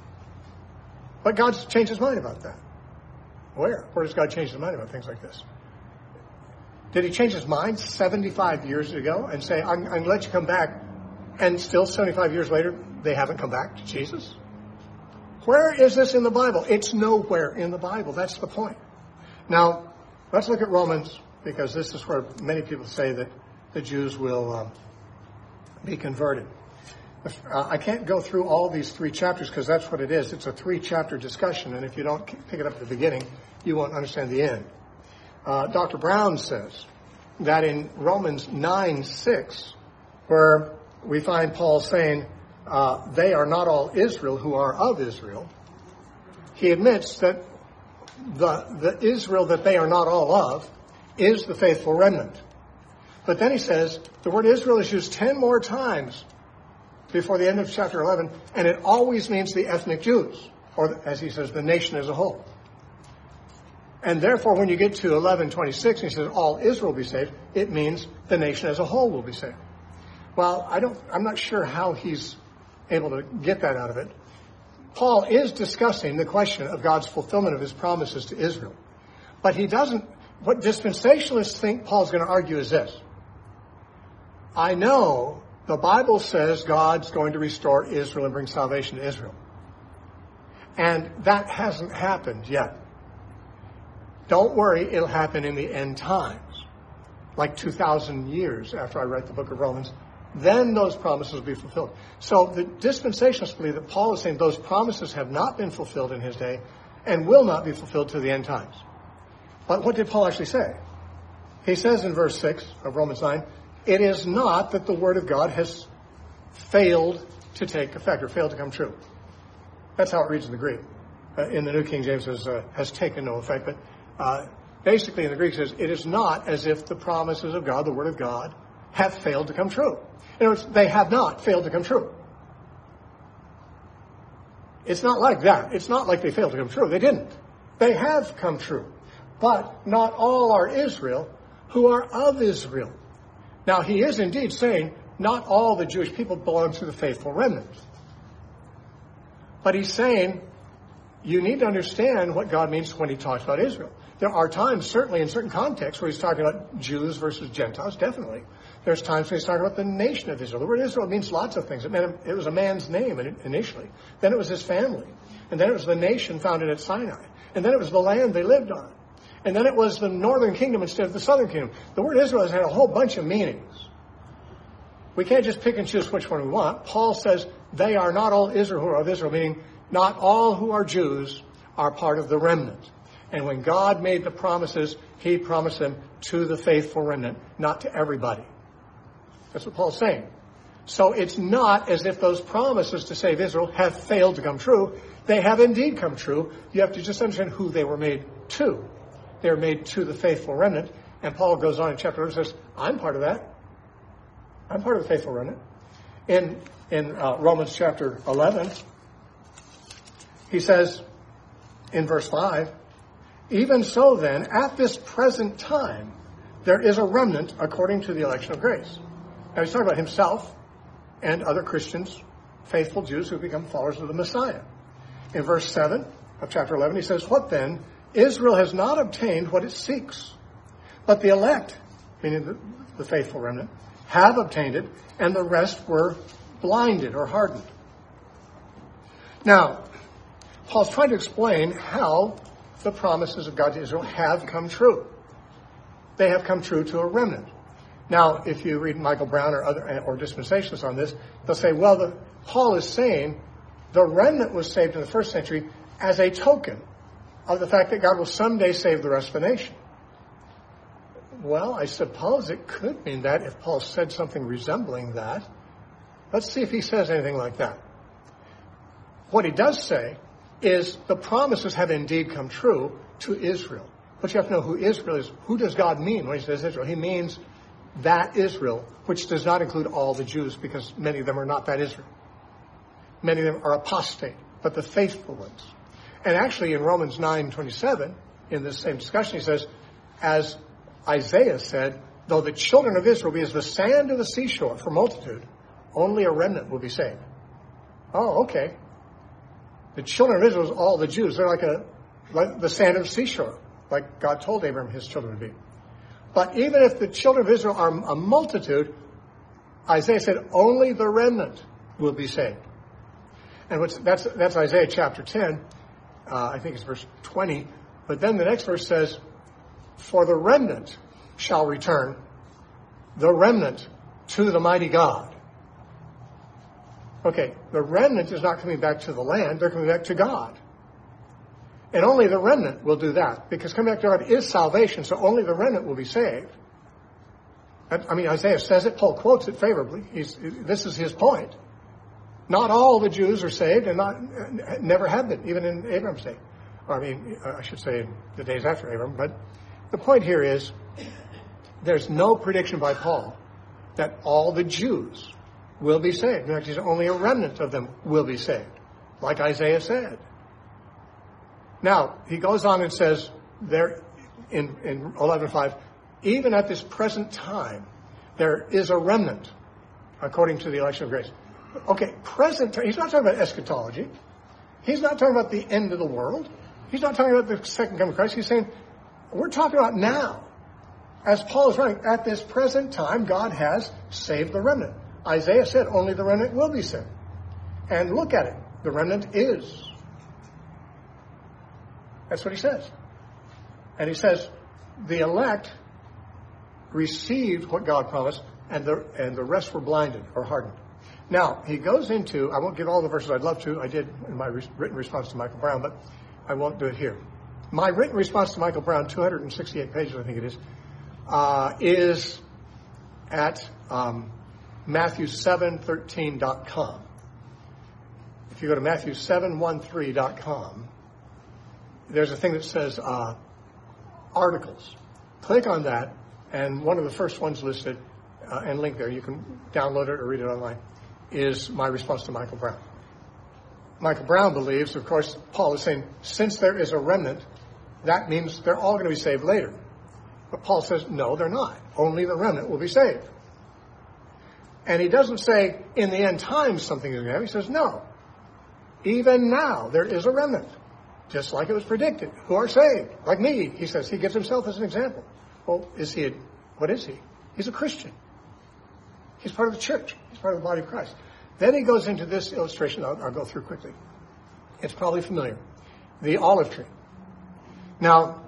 But God's changed his mind about that. Where? Where does God change his mind about things like this? Did he change his mind seventy-five years ago and say, I'm, I'm going to let you come back, and still seventy-five years later, they haven't come back to Jesus? Where is this in the Bible? It's nowhere in the Bible. That's the point. Now, let's look at Romans, because this is where many people say that the Jews will um, be converted. Uh, I can't go through all these three chapters because that's what it is. It's a three-chapter discussion, and if you don't pick it up at the beginning, you won't understand the end. Uh, Doctor Brown says that in Romans nine six, where we find Paul saying, uh, they are not all Israel who are of Israel, he admits that the, the Israel that they are not all of is the faithful remnant. But then he says the word Israel is used ten more times before the end of chapter eleven, and it always means the ethnic Jews, or as he says, the nation as a whole. And therefore, when you get to eleven twenty-six, and he says all Israel will be saved, it means the nation as a whole will be saved. Well, I don't, I'm not sure how he's able to get that out of it. Paul is discussing the question of God's fulfillment of his promises to Israel. But he doesn't, what dispensationalists think Paul's going to argue is this. I know the Bible says God's going to restore Israel and bring salvation to Israel. And that hasn't happened yet. Don't worry, it'll happen in the end times. Like two thousand years after I write the book of Romans, then those promises will be fulfilled. So the dispensationalists believe that Paul is saying those promises have not been fulfilled in his day and will not be fulfilled to the end times. But what did Paul actually say? He says in verse six of Romans nine, it is not that the word of God has failed to take effect or failed to come true. That's how it reads in the Greek. Uh, in the New King James, it says, uh, has taken no effect. But uh, basically in the Greek it says, it is not as if the promises of God, the word of God, have failed to come true. In other words, they have not failed to come true. It's not like that. It's not like they failed to come true. They didn't. They have come true. But not all are Israel who are of Israel. Now, he is indeed saying not all the Jewish people belong to the faithful remnant. But he's saying you need to understand what God means when he talks about Israel. There are times, certainly in certain contexts, where he's talking about Jews versus Gentiles, definitely. There's times when he's talking about the nation of Israel. The word Israel means lots of things. It meant it was a man's name initially. Then it was his family. And then it was the nation founded at Sinai. And then it was the land they lived on. And then it was the northern kingdom instead of the southern kingdom. The word Israel has had a whole bunch of meanings. We can't just pick and choose which one we want. Paul says they are not all Israel who are of Israel, meaning not all who are Jews are part of the remnant. And when God made the promises, he promised them to the faithful remnant, not to everybody. That's what Paul's saying. So it's not as if those promises to save Israel have failed to come true. They have indeed come true. You have to just understand who they were made to. They're made to the faithful remnant. And Paul goes on in chapter one and says, I'm part of that. I'm part of the faithful remnant. In, in uh, Romans chapter eleven, he says in verse five, even so then, at this present time, there is a remnant according to the election of grace. Now he's talking about himself and other Christians, faithful Jews who become followers of the Messiah. In verse seven of chapter eleven, he says, what then? Israel has not obtained what it seeks, but the elect, meaning the, the faithful remnant, have obtained it, and the rest were blinded or hardened. Now, Paul's trying to explain how the promises of God to Israel have come true. They have come true to a remnant. Now, if you read Michael Brown or other or dispensationalists on this, they'll say, well, the, Paul is saying the remnant was saved in the first century as a token of the fact that God will someday save the rest of the nation. Well, I suppose it could mean that if Paul said something resembling that. Let's see if he says anything like that. What he does say is the promises have indeed come true to Israel. But you have to know who Israel is. Who does God mean when he says Israel? He means that Israel, which does not include all the Jews, because many of them are not that Israel. Many of them are apostate, but the faithful ones. And actually in Romans nine twenty-seven, in this same discussion, he says, as Isaiah said, though the children of Israel be as the sand of the seashore for multitude, only a remnant will be saved. Oh, okay. The children of Israel is all the Jews. They're like a like the sand of the seashore, like God told Abraham his children to be. But even if the children of Israel are a multitude, Isaiah said only the remnant will be saved. And what's, that's that's Isaiah chapter ten. Uh, I think it's verse twenty. But then the next verse says, for the remnant shall return, the remnant to the mighty God. Okay, the remnant is not coming back to the land, they're coming back to God. And only the remnant will do that, because coming back to God is salvation, so only the remnant will be saved. I mean, Isaiah says it, Paul quotes it favorably. He's, this is his point. Not all the Jews are saved, and not never have been, even in Abraham's day. Or, I mean, I should say the days after Abraham. But the point here is, there's no prediction by Paul that all the Jews will be saved. In fact, he says only a remnant of them will be saved, like Isaiah said. Now, he goes on and says there in, in eleven five, even at this present time, there is a remnant according to the election of grace. Okay, present time. He's not talking about eschatology. He's not talking about the end of the world. He's not talking about the second coming of Christ. He's saying, we're talking about now. As Paul is writing, at this present time, God has saved the remnant. Isaiah said only the remnant will be saved. And look at it. The remnant is. That's what he says. And he says, the elect received what God promised, and the, and the rest were blinded or hardened. Now, he goes into, I won't give all the verses, I'd love to. I did in my re- written response to Michael Brown, but I won't do it here. My written response to Michael Brown, two hundred sixty-eight pages, I think it is, uh, is at um, Matthew seven thirteen dot com. If you go to Matthew seven thirteen dot com, there's a thing that says uh, articles. Click on that, and one of the first ones listed, uh, and link there, you can download it or read it online, is my response to Michael Brown. Michael Brown believes, of course, Paul is saying, since there is a remnant, that means they're all going to be saved later. But Paul says, no, they're not. Only the remnant will be saved. And he doesn't say, in the end times something is going to happen. He says, no. Even now, there is a remnant. Just like it was predicted, who are saved. Like me, he says. He gives himself as an example. Well, is he a, what is he? He's a Christian. He's part of the church. He's part of the body of Christ. Then he goes into this illustration I'll, I'll go through quickly. It's probably familiar. The olive tree. Now,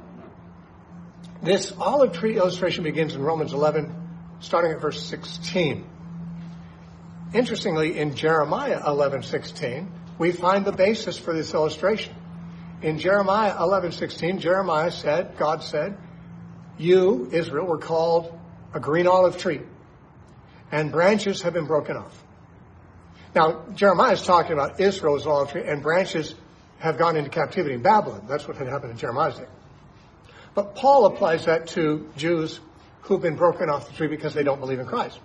this olive tree illustration begins in Romans eleven, starting at verse sixteen. Interestingly, in Jeremiah eleven sixteen, we find the basis for this illustration. In Jeremiah eleven sixteen, Jeremiah said, God said, you, Israel, were called a green olive tree, and branches have been broken off. Now, Jeremiah is talking about Israel's olive tree, and branches have gone into captivity in Babylon. That's what had happened in Jeremiah's day. But Paul applies that to Jews who've been broken off the tree because they don't believe in Christ.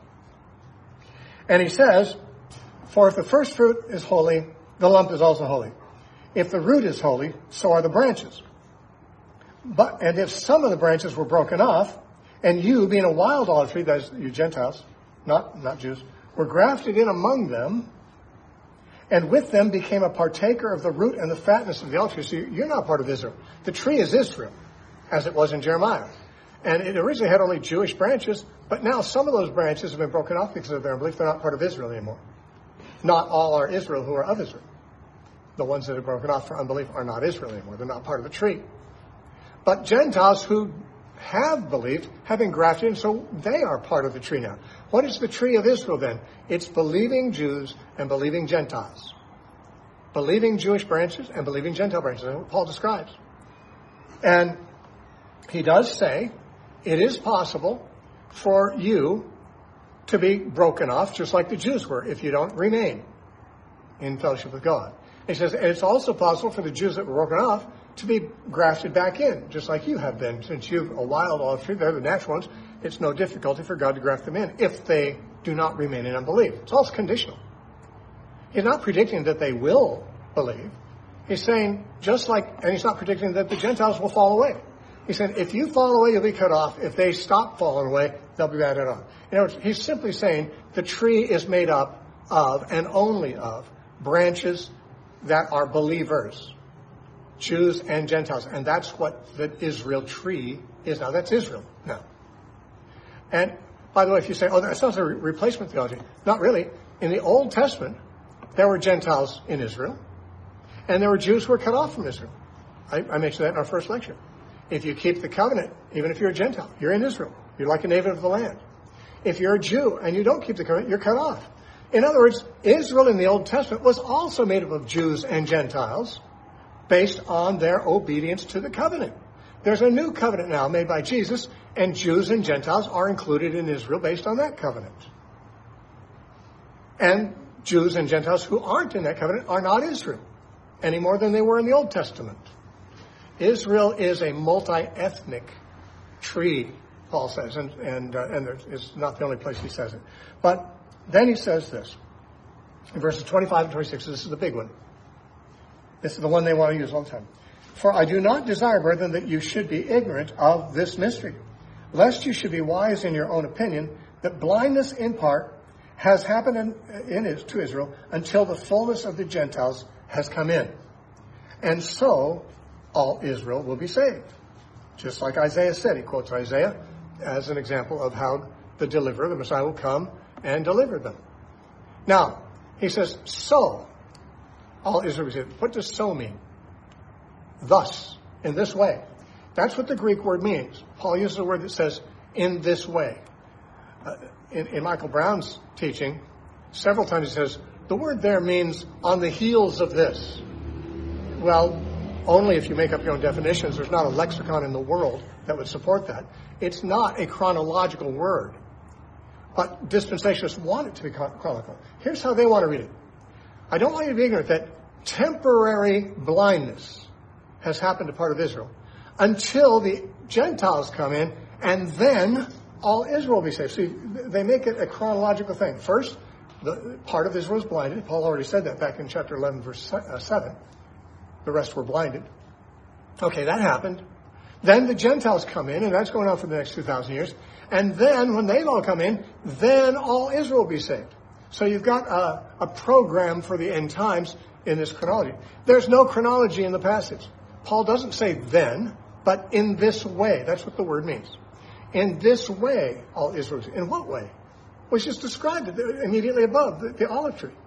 And he says, for if the first fruit is holy, the lump is also holy. If the root is holy, so are the branches. But, and if some of the branches were broken off, and you, being a wild olive tree, that is, you Gentiles, not, not Jews, were grafted in among them, and with them became a partaker of the root and the fatness of the olive tree. So you're not part of Israel. The tree is Israel, as it was in Jeremiah. And it originally had only Jewish branches, but now some of those branches have been broken off because of their unbelief. They're not part of Israel anymore. Not all are Israel who are of Israel. The ones that are broken off for unbelief are not Israel anymore. They're not part of the tree. But Gentiles who have believed have been grafted in, so they are part of the tree now. What is the tree of Israel then? It's believing Jews and believing Gentiles. Believing Jewish branches and believing Gentile branches. That's what Paul describes. And he does say it is possible for you to be broken off just like the Jews were if you don't remain in fellowship with God. He says, and it's also possible for the Jews that were broken off to be grafted back in, just like you have been. Since you've a wild olive tree, they're the natural ones, it's no difficulty for God to graft them in if they do not remain in unbelief. It's also conditional. He's not predicting that they will believe. He's saying, just like, and he's not predicting that the Gentiles will fall away. He said, if you fall away, you'll be cut off. If they stop falling away, they'll be added on. In other words, he's simply saying the tree is made up of, and only of, branches that are believers, Jews and Gentiles. And that's what the Israel tree is now. That's Israel now. And by the way, if you say, oh, that sounds like a re- replacement theology. Not really. In the Old Testament, there were Gentiles in Israel, and there were Jews who were cut off from Israel. I, I mentioned that in our first lecture. If you keep the covenant, even if you're a Gentile, you're in Israel. You're like a native of the land. If you're a Jew and you don't keep the covenant, you're cut off. In other words, Israel in the Old Testament was also made up of Jews and Gentiles based on their obedience to the covenant. There's a new covenant now made by Jesus, and Jews and Gentiles are included in Israel based on that covenant. And Jews and Gentiles who aren't in that covenant are not Israel any more than they were in the Old Testament. Israel is a multi-ethnic tree, Paul says, and and, uh, and it's not the only place he says it. But then he says this, in verses twenty-five and twenty-six, this is the big one. This is the one they want to use all the time. For I do not desire, brethren, that you should be ignorant of this mystery, lest you should be wise in your own opinion, that blindness in part has happened in, in it to Israel until the fullness of the Gentiles has come in. And so all Israel will be saved. Just like Isaiah said. He quotes Isaiah as an example of how the deliverer, the Messiah, will come and deliver them. Now, he says, so all Israel will be saved. What does so mean? Thus, in this way. That's what the Greek word means. Paul uses a word that says, in this way. Uh, in, in Michael Brown's teaching, several times he says, the word there means on the heels of this. Well, only if you make up your own definitions. There's not a lexicon in the world that would support that. It's not a chronological word. But dispensationalists want it to be chronological. Here's how they want to read it. I don't want you to be ignorant that temporary blindness has happened to part of Israel until the Gentiles come in, and then all Israel will be saved. See, they make it a chronological thing. First, the part of Israel is blinded. Paul already said that back in chapter eleven, verse seven. The rest were blinded. Okay, that happened. Then the Gentiles come in, and that's going on for the next two thousand years. And then, when they all come in, then all Israel will be saved. So you've got a, a program for the end times in this chronology. There's no chronology in the passage. Paul doesn't say then, but in this way. That's what the word means. In this way, all Israel. In what way? Well, it's just described it immediately above, the, the olive tree.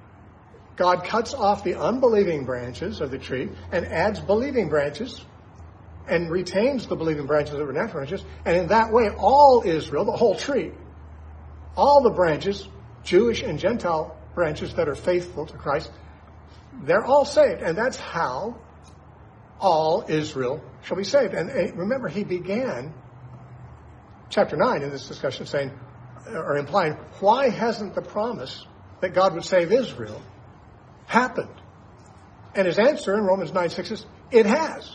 God cuts off the unbelieving branches of the tree and adds believing branches and retains the believing branches that were natural branches. And in that way, all Israel, the whole tree, all the branches, Jewish and Gentile branches that are faithful to Christ, they're all saved. And that's how all Israel shall be saved. And remember, he began chapter nine in this discussion saying, or implying, why hasn't the promise that God would save Israel happened? And his answer in Romans nine six is, it has.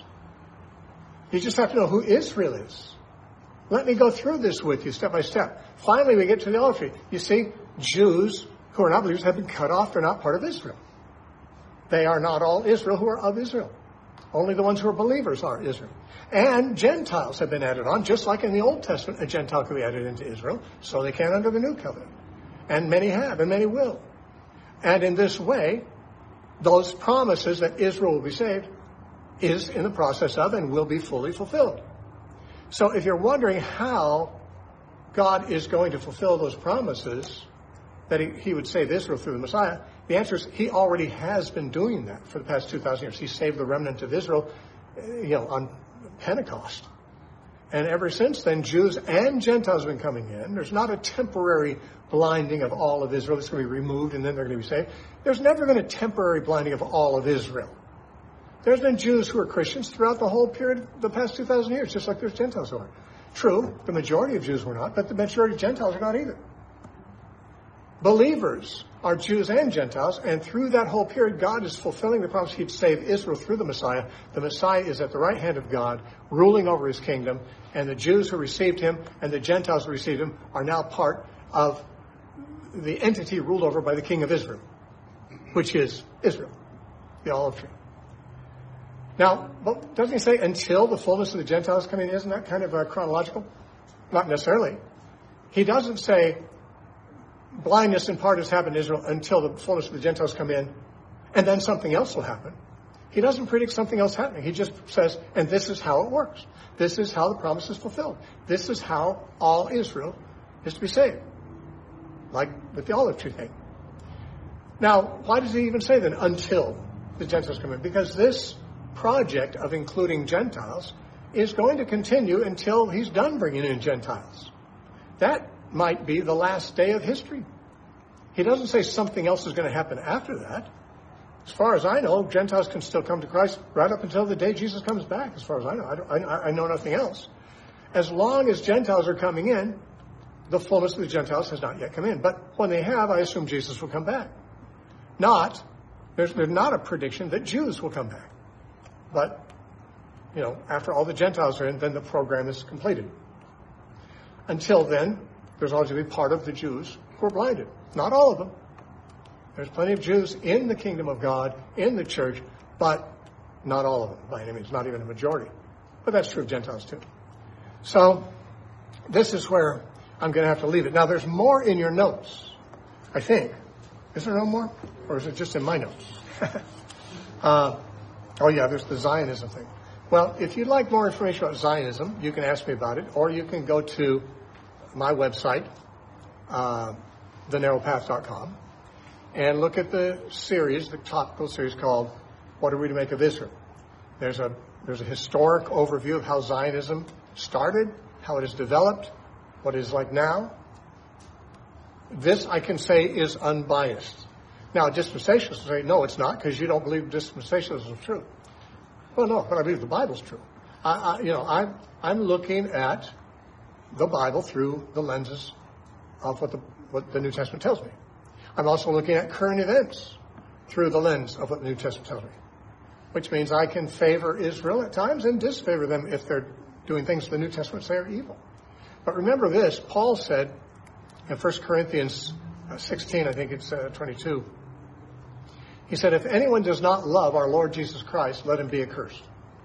You just have to know who Israel is. Let me go through this with you step by step. Finally, we get to the olive tree. You see, Jews who are not believers have been cut off. They're not part of Israel. They are not all Israel who are of Israel. Only the ones who are believers are Israel. And Gentiles have been added on, just like in the Old Testament, a Gentile could be added into Israel, so they can under the New Covenant. And many have, and many will. And in this way, those promises that Israel will be saved is in the process of and will be fully fulfilled. So if you're wondering how God is going to fulfill those promises, that he, he would save Israel through the Messiah, the answer is he already has been doing that for the past two thousand years. He saved the remnant of Israel, you know, on Pentecost. And ever since then, Jews and Gentiles have been coming in. There's not a temporary blinding of all of Israel that's going to be removed and then they're going to be saved. There's never been a temporary blinding of all of Israel. There's been Jews who are Christians throughout the whole period of the past two thousand years, just like there's Gentiles who are. True, the majority of Jews were not, but the majority of Gentiles are not either. Believers are Jews and Gentiles, and through that whole period, God is fulfilling the promise he'd save Israel through the Messiah. The Messiah is at the right hand of God, ruling over his kingdom, and the Jews who received him and the Gentiles who received him are now part of the entity ruled over by the King of Israel, which is Israel, the olive tree. Now, but doesn't he say until the fullness of the Gentiles come in? Isn't that kind of uh, chronological? Not necessarily. He doesn't say blindness in part has happened in Israel until the fullness of the Gentiles come in, and then something else will happen. He doesn't predict something else happening. He just says, and this is how it works. This is how the promise is fulfilled. This is how all Israel is to be saved. Like with the olive tree thing. Now, why does he even say then until the Gentiles come in? Because this project of including Gentiles is going to continue until he's done bringing in Gentiles. That might be the last day of history. He doesn't say something else is going to happen after that. As far as I know, Gentiles can still come to Christ right up until the day Jesus comes back, as far as I know. I, don't, I, I know nothing else. As long as Gentiles are coming in, the fullness of the Gentiles has not yet come in. But when they have, I assume Jesus will come back. Not, there's, there's not a prediction that Jews will come back. But, you know, after all the Gentiles are in, then the program is completed. Until then, there's always going to be part of the Jews who are blinded. Not all of them. There's plenty of Jews in the kingdom of God, in the church, but not all of them by any means, not even a majority. But that's true of Gentiles too. So, this is where I'm going to have to leave it. Now, there's more in your notes, I think. Is there no more? Or is it just in my notes? uh, oh, yeah, there's the Zionism thing. Well, if you'd like more information about Zionism, you can ask me about it, or you can go to my website, uh, the narrow path dot com, and look at the series, the topical series called What Are We to Make of Israel? There's a there's a historic overview of how Zionism started, how it has developed, what it is like now. This, I can say, is unbiased. Now, dispensationalists say, no, it's not, because you don't believe dispensationalism is true. Well, no, but I believe the Bible's true. I, I, you know, I'm, I'm looking at the Bible through the lenses of what the, what the New Testament tells me. I'm also looking at current events through the lens of what the New Testament tells me, which means I can favor Israel at times and disfavor them if they're doing things the New Testament say are evil. But remember this, Paul said in First Corinthians sixteen, I think it's uh, twenty-two, he said, if anyone does not love our Lord Jesus Christ, let him be accursed.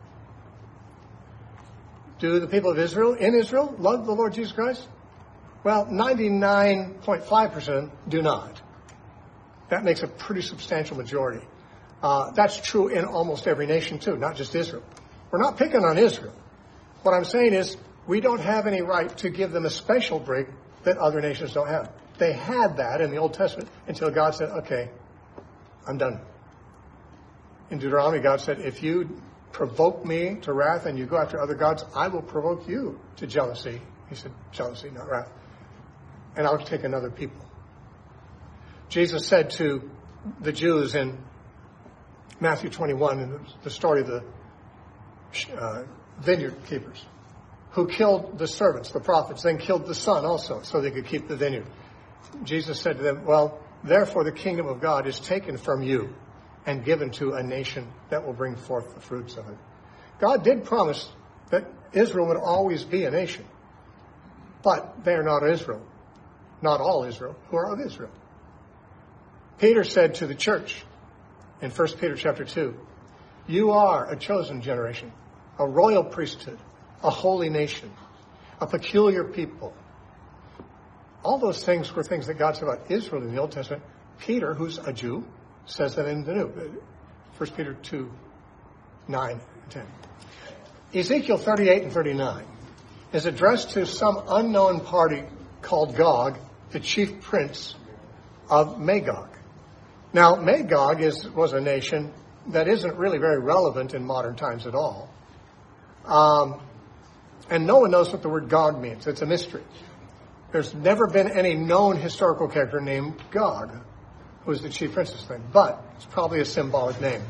Do the people of Israel, in Israel, love the Lord Jesus Christ? Well, ninety-nine point five percent do not. That makes a pretty substantial majority. Uh, that's true in almost every nation, too, not just Israel. We're not picking on Israel. What I'm saying is we don't have any right to give them a special break that other nations don't have. They had that in the Old Testament until God said, okay, I'm done. In Deuteronomy, God said, if you provoke me to wrath and you go after other gods, I will provoke you to jealousy. He said, jealousy, not wrath. And I'll take another people. Jesus said to the Jews in Matthew twenty-one, in the story of the uh, vineyard keepers, who killed the servants, the prophets, then killed the son also, so they could keep the vineyard. Jesus said to them, well, therefore the kingdom of God is taken from you and given to a nation that will bring forth the fruits of it. God did promise that Israel would always be a nation. But they are not Israel. Not all Israel who are of Israel. Peter said to the church in First Peter chapter two, you are a chosen generation, a royal priesthood, a holy nation, a peculiar people. All those things were things that God said about Israel in the Old Testament. Peter, who's a Jew, says that in the New. First Peter two, nine and ten. Ezekiel thirty-eight and thirty-nine is addressed to some unknown party called Gog, the chief prince of Magog. Now, Magog is, was a nation that isn't really very relevant in modern times at all. Um, and no one knows what the word Gog means. It's a mystery. There's never been any known historical character named Gog, who was the chief prince of this thing. But it's probably a symbolic name.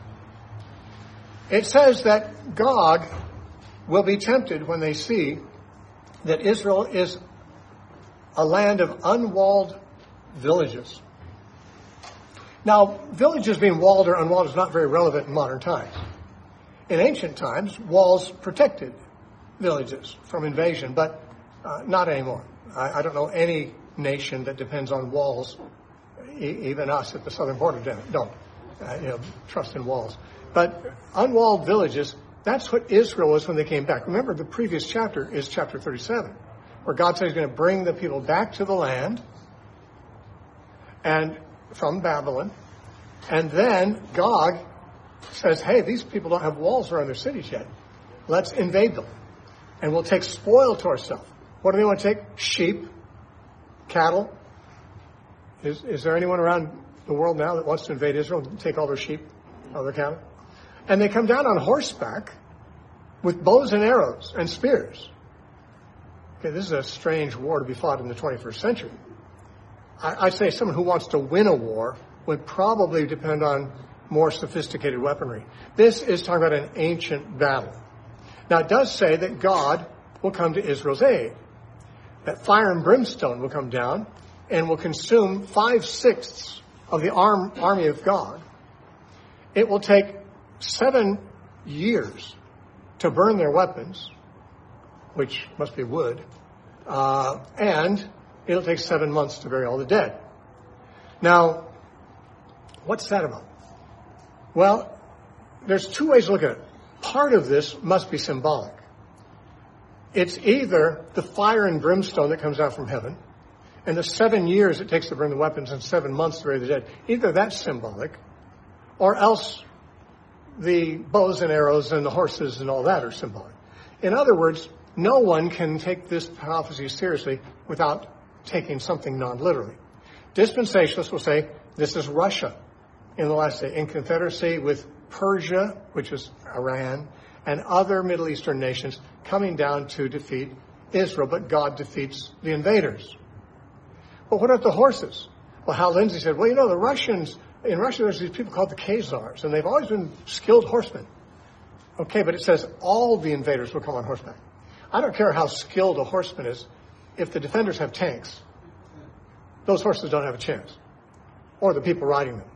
It says that Gog will be tempted when they see that Israel is a land of unwalled villages. Now, villages being walled or unwalled is not very relevant in modern times. In ancient times, walls protected villages from invasion, but uh, not anymore. I, I don't know any nation that depends on walls, e- even us at the southern border don't uh, you know, trust in walls. But unwalled villages, that's what Israel was when they came back. Remember, the previous chapter is chapter thirty-seven, where God says he's going to bring the people back to the land and from Babylon. And then Gog says, hey, these people don't have walls around their cities yet. Let's invade them. And we'll take spoil to ourselves. What do they want to take? Sheep, cattle. Is, is there anyone around the world now that wants to invade Israel and take all their sheep, all their cattle? And they come down on horseback with bows and arrows and spears. Okay, this is a strange war to be fought in the twenty-first century. I, I'd say someone who wants to win a war would probably depend on more sophisticated weaponry. This is talking about an ancient battle. Now, it does say that God will come to Israel's aid, that fire and brimstone will come down and will consume five-sixths of the arm, army of God. It will take seven years to burn their weapons, which must be wood, uh, and it'll take seven months to bury all the dead. Now, what's that about? Well, there's two ways to look at it. Part of this must be symbolic. It's either the fire and brimstone that comes out from heaven, and the seven years it takes to burn the weapons and seven months to bury the dead. Either that's symbolic, or else the bows and arrows and the horses and all that are symbolic. In other words, no one can take this prophecy seriously without taking something non-literally. Dispensationalists will say this is Russia in the last day, in confederacy with Persia, which is Iran, and other Middle Eastern nations coming down to defeat Israel, but God defeats the invaders. But what about the horses? Well, Hal Lindsey said, well, you know, the Russians, in Russia there's these people called the Khazars, and they've always been skilled horsemen. Okay, but it says all the invaders will come on horseback. I don't care how skilled a horseman is. If the defenders have tanks, those horses don't have a chance, or the people riding them.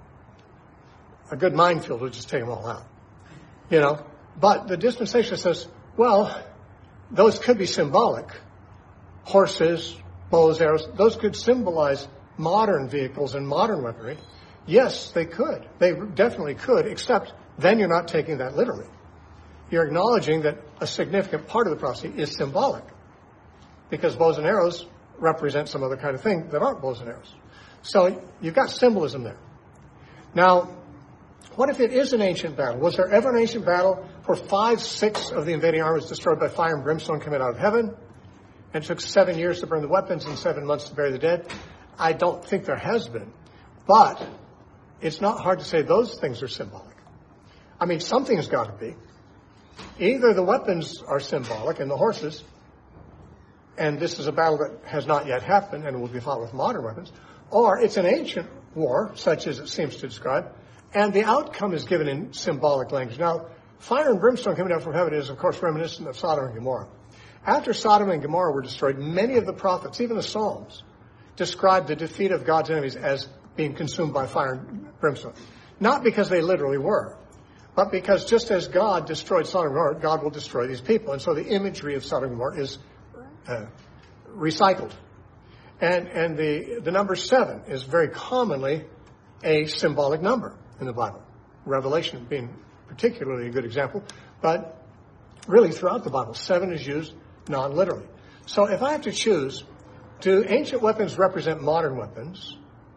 A good minefield would just take them all out, you know. But the dispensationalist says, well, those could be symbolic. Horses, bows, arrows, those could symbolize modern vehicles and modern weaponry. Yes, they could. They definitely could, except then you're not taking that literally. You're acknowledging that a significant part of the prophecy is symbolic, because bows and arrows represent some other kind of thing that aren't bows and arrows. So you've got symbolism there. Now, what if it is an ancient battle? Was there ever an ancient battle where five-sixths of the invading army was destroyed by fire and brimstone coming out of heaven? And it took seven years to burn the weapons and seven months to bury the dead? I don't think there has been. But it's not hard to say those things are symbolic. I mean, something's got to be. Either the weapons are symbolic and the horses, and this is a battle that has not yet happened and will be fought with modern weapons, or it's an ancient war, such as it seems to describe, and the outcome is given in symbolic language. Now, fire and brimstone coming down from heaven is, of course, reminiscent of Sodom and Gomorrah. After Sodom and Gomorrah were destroyed, many of the prophets, even the Psalms, described the defeat of God's enemies as being consumed by fire and brimstone. Not because they literally were, but because just as God destroyed Sodom and Gomorrah, God will destroy these people. And so the imagery of Sodom and Gomorrah is uh, recycled. And, and the, the number seven is very commonly a symbolic number in the Bible. Revelation being particularly a good example, but really throughout the Bible, seven is used non-literally. So if I have to choose, do ancient weapons represent modern weapons?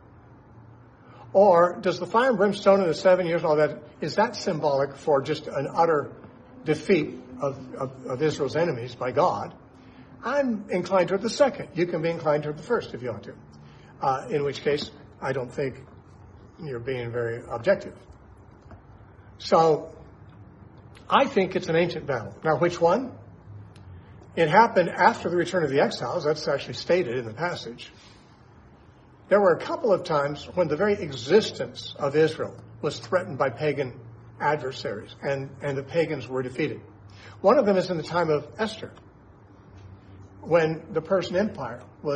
Or does the fire and brimstone and the seven years and all that, is that symbolic for just an utter defeat of, of, of Israel's enemies by God? I'm inclined toward the second. You can be inclined toward the first if you want to. Uh, in which case, I don't think you're being very objective. So, I think it's an ancient battle. Now, which one? It happened after the return of the exiles. That's actually stated in the passage. There were a couple of times when the very existence of Israel was threatened by pagan adversaries, and, and the pagans were defeated. One of them is in the time of Esther, when the Persian Empire was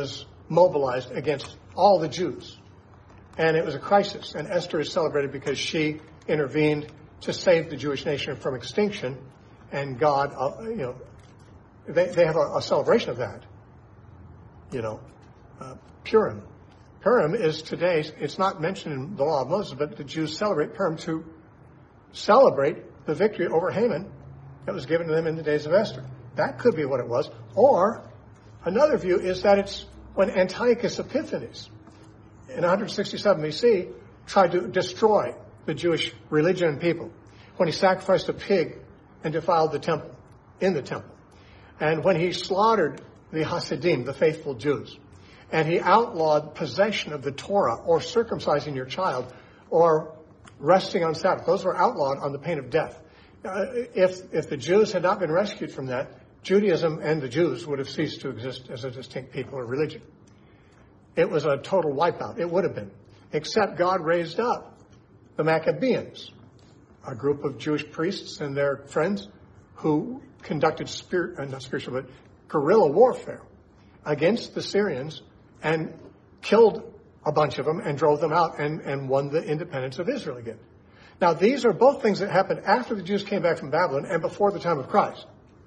mobilized against all the Jews. And it was a crisis. And Esther is celebrated because she intervened to save the Jewish nation from extinction. And God, uh, you know, they, they have a, a celebration of that. You know, uh, Purim. Purim is today, it's not mentioned in the law of Moses, but the Jews celebrate Purim to celebrate the victory over Haman that was given to them in the days of Esther. That could be what it was. Or another view is that it's when Antiochus Epiphanes in one sixty-seven B C tried to destroy the Jewish religion and people, when he sacrificed a pig and defiled the temple, in the temple. And when he slaughtered the Hasidim, the faithful Jews, and he outlawed possession of the Torah or circumcising your child or resting on Sabbath. Those were outlawed on the pain of death. Uh, if, if the Jews had not been rescued from that, Judaism and the Jews would have ceased to exist as a distinct people or religion. It was a total wipeout. It would have been. Except God raised up the Maccabees, a group of Jewish priests and their friends who conducted spirit, uh, not spiritual, but guerrilla warfare against the Syrians and killed a bunch of them and drove them out and, and won the independence of Israel again. Now, these are both things that happened after the Jews came back from Babylon and before the time of Christ.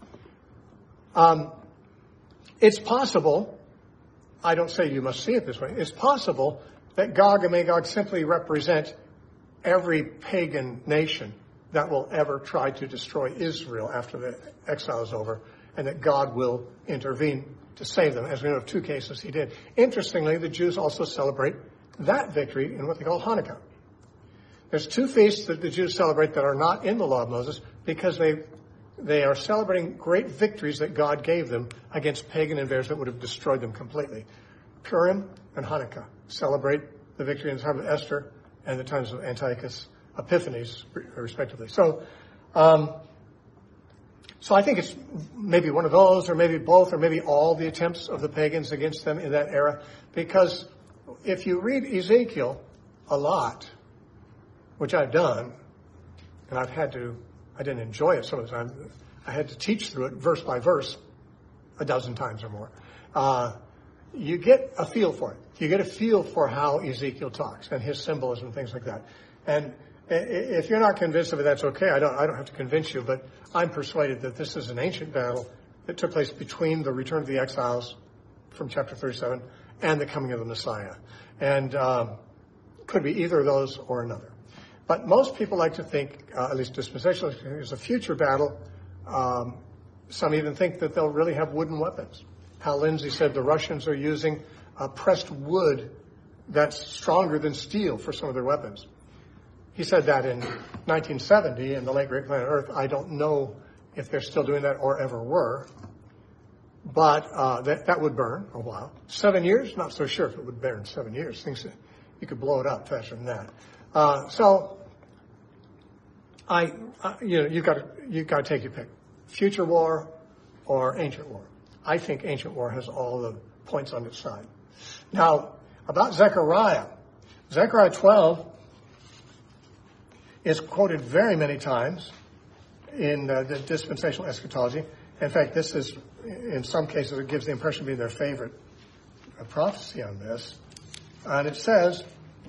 Um, it's possible, I don't say you must see it this way, it's possible that Gog and Magog simply represent every pagan nation that will ever try to destroy Israel after the exile is over, and that God will intervene to save them. As we know of two cases, he did. Interestingly, the Jews also celebrate that victory in what they call Hanukkah. There's two feasts that the Jews celebrate that are not in the law of Moses because they they are celebrating great victories that God gave them against pagan invaders that would have destroyed them completely. Purim and Hanukkah celebrate the victory in the time of Esther and the times of Antiochus Epiphanes, respectively. So, um, so I think it's maybe one of those, or maybe both, or maybe all the attempts of the pagans against them in that era. Because if you read Ezekiel a lot, which I've done, and I've had to, I didn't enjoy it some of the time. I had to teach through it verse by verse a dozen times or more. Uh, you get a feel for it. You get a feel for how Ezekiel talks and his symbolism and things like that. And if you're not convinced of it, that's okay. I don't, I don't have to convince you, but I'm persuaded that this is an ancient battle that took place between the return of the exiles from chapter thirty-seven and the coming of the Messiah. And um, could be either of those or another. But most people like to think, uh, at least dispensationalists, is a future battle. Um, some even think that they'll really have wooden weapons. Hal Lindsey said the Russians are using uh, pressed wood that's stronger than steel for some of their weapons. He said that in nineteen seventy in the late Great Planet Earth. I don't know if they're still doing that or ever were. But uh, that, that would burn a while. Seven years? Not so sure if it would burn seven years. Things that you could blow it up faster than that. Uh, so, I, uh, you know, you've got to, you've got to take your pick. Future war or ancient war. I think ancient war has all the points on its side. Now, about Zechariah. Zechariah twelve is quoted very many times in uh, the dispensational eschatology. In fact, this is, in some cases, it gives the impression of being their favorite uh, prophecy on this. And it says,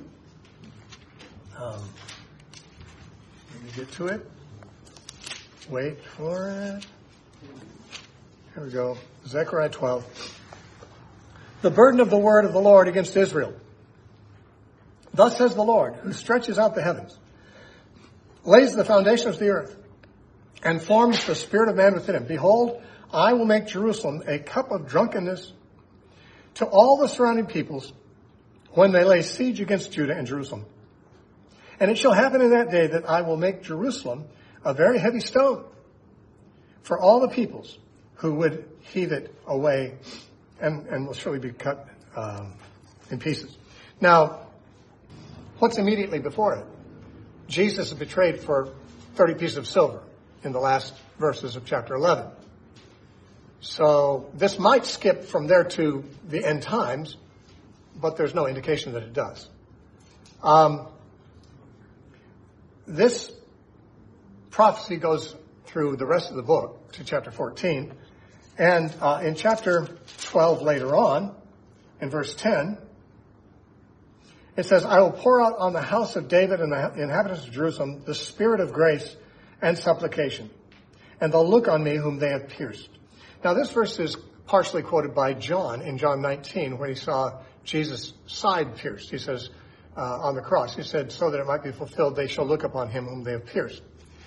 um, let me get to it. Wait for it. Here we go. Zechariah twelve. The burden of the word of the Lord against Israel. Thus says the Lord, who stretches out the heavens, lays the foundations of the earth, and forms the spirit of man within him. Behold, I will make Jerusalem a cup of drunkenness to all the surrounding peoples when they lay siege against Judah and Jerusalem. And it shall happen in that day that I will make Jerusalem a very heavy stone for all the peoples who would heave it away and, and will surely be cut um, in pieces. Now, what's immediately before it? Jesus is betrayed for thirty pieces of silver in the last verses of chapter eleven. So this might skip from there to the end times, but there's no indication that it does. Um, this prophecy goes through the rest of the book to chapter fourteen. And uh, in chapter twelve later on, in verse ten, it says, I will pour out on the house of David and the inhabitants of Jerusalem the spirit of grace and supplication, and they'll look on me whom they have pierced. Now this verse is partially quoted by John in John nineteen when he saw Jesus' side pierced. He says, uh, on the cross, he said, so that it might be fulfilled, they shall look upon him whom they have pierced.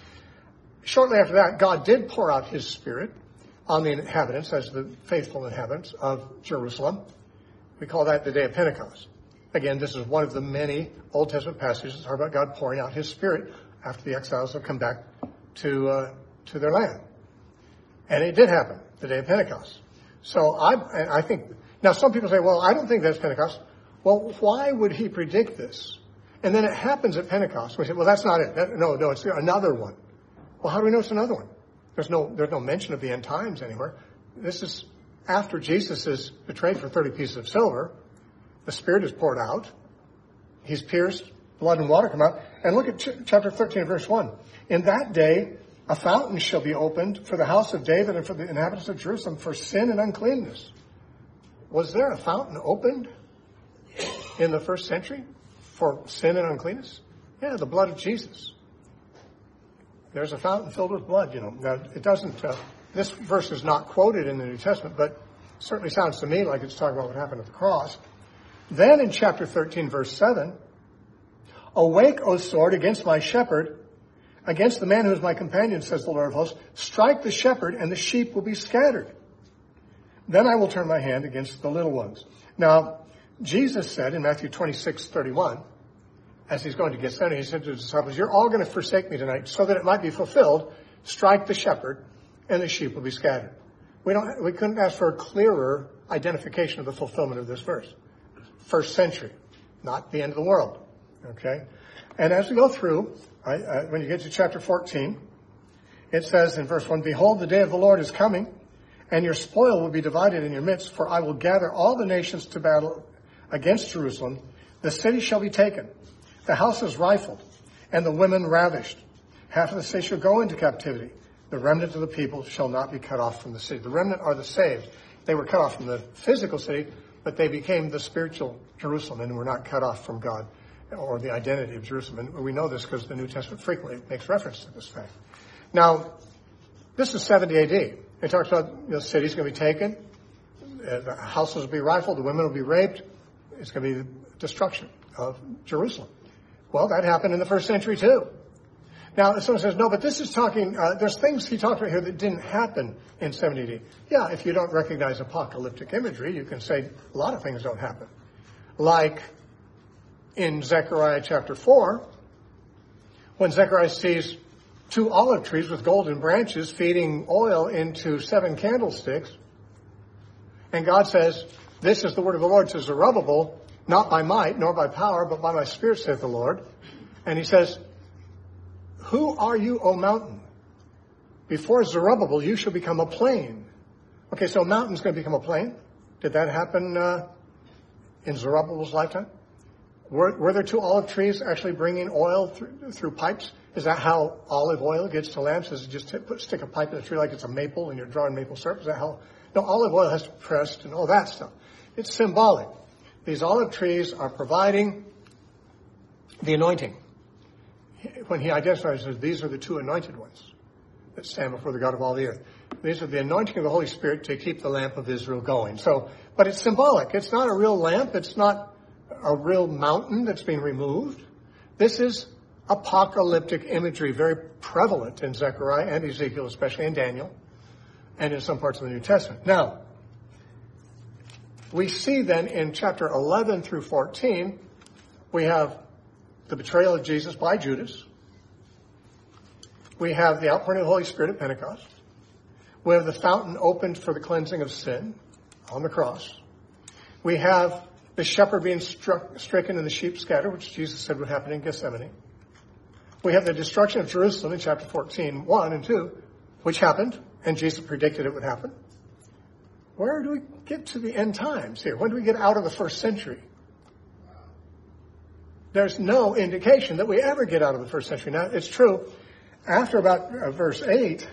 Shortly after that, God did pour out his spirit on the inhabitants, as the faithful inhabitants of Jerusalem. We call that the day of Pentecost. Again, this is one of the many Old Testament passages that talk about God pouring out his spirit after the exiles have come back to uh, to their land. And it did happen, the day of Pentecost. So I, I think, now some people say, well, I don't think that's Pentecost. Well, why would he predict this? And then it happens at Pentecost. We say, well, that's not it. That, no, no, it's another one. Well, how do we know it's another one? There's no, there's no mention of the end times anywhere. This is after Jesus is betrayed for thirty pieces of silver. The Spirit is poured out. He's pierced. Blood and water come out. And look at ch- chapter thirteen, verse one. In that day, a fountain shall be opened for the house of David and for the inhabitants of Jerusalem for sin and uncleanness. Was there a fountain opened in the first century for sin and uncleanness? Yeah, the blood of Jesus. There's a fountain filled with blood, you know. Now, it doesn't, uh, this verse is not quoted in the New Testament, but it certainly sounds to me like it's talking about what happened at the cross. Then in chapter thirteen, verse seven, awake, O sword, against my shepherd, against the man who is my companion, says the Lord of hosts. Strike the shepherd, and the sheep will be scattered. Then I will turn my hand against the little ones. Now, Jesus said in Matthew twenty-six, thirty-one, as he's going to Gethsemane, he said to his disciples, you're all going to forsake me tonight, so that it might be fulfilled. Strike the shepherd, and the sheep will be scattered. We don't. We couldn't ask for a clearer identification of the fulfillment of this verse. First century, not the end of the world. Okay? And as we go through, I, I, when you get to chapter fourteen, it says in verse one, behold, the day of the Lord is coming, and your spoil will be divided in your midst, for I will gather all the nations to battle against Jerusalem. The city shall be taken, the houses rifled, and the women ravished. Half of the city shall go into captivity. The remnant of the people shall not be cut off from the city. The remnant are the saved. They were cut off from the physical city, but they became the spiritual Jerusalem and were not cut off from God or the identity of Jerusalem. And we know this because the New Testament frequently makes reference to this fact. Now, this is seventy A D. It talks about the city's going to be taken, uh, the houses will be rifled, the women will be raped. It's going to be the destruction of Jerusalem. Well, that happened in the first century too. Now, someone says, no, but this is talking, uh, there's things he talked about here that didn't happen in seventy A D. Yeah, if you don't recognize apocalyptic imagery, you can say a lot of things don't happen. Like in Zechariah chapter four, when Zechariah sees two olive trees with golden branches feeding oil into seven candlesticks, and God says, this is the word of the Lord to Zerubbabel, not by might nor by power, but by my Spirit, saith the Lord. And he says, who are you, O mountain? Before Zerubbabel, you shall become a plain. Okay, so a mountain's going to become a plain. Did that happen uh, in Zerubbabel's lifetime? Were, were there two olive trees actually bringing oil through, through pipes? Is that how olive oil gets to lamps? Is it just t- put, stick a pipe in the tree like it's a maple and you're drawing maple syrup? Is that how? No, olive oil has to be pressed and all that stuff. It's symbolic. These olive trees are providing the anointing. When he identifies as these are the two anointed ones that stand before the God of all the earth. These are the anointing of the Holy Spirit to keep the lamp of Israel going. So, but it's symbolic. It's not a real lamp. It's not a real mountain that's being removed. This is apocalyptic imagery, very prevalent in Zechariah and Ezekiel, especially in Daniel, and in some parts of the New Testament. Now, we see then in chapter eleven through fourteen, we have the betrayal of Jesus by Judas. We have the outpouring of the Holy Spirit at Pentecost. We have the fountain opened for the cleansing of sin on the cross. We have the shepherd being struck, stricken and the sheep scattered, which Jesus said would happen in Gethsemane. We have the destruction of Jerusalem in chapter fourteen, one and two, which happened, and Jesus predicted it would happen. Where do we get to the end times here? When do we get out of the first century? There's no indication that we ever get out of the first century. Now, it's true, after about uh, verse eight,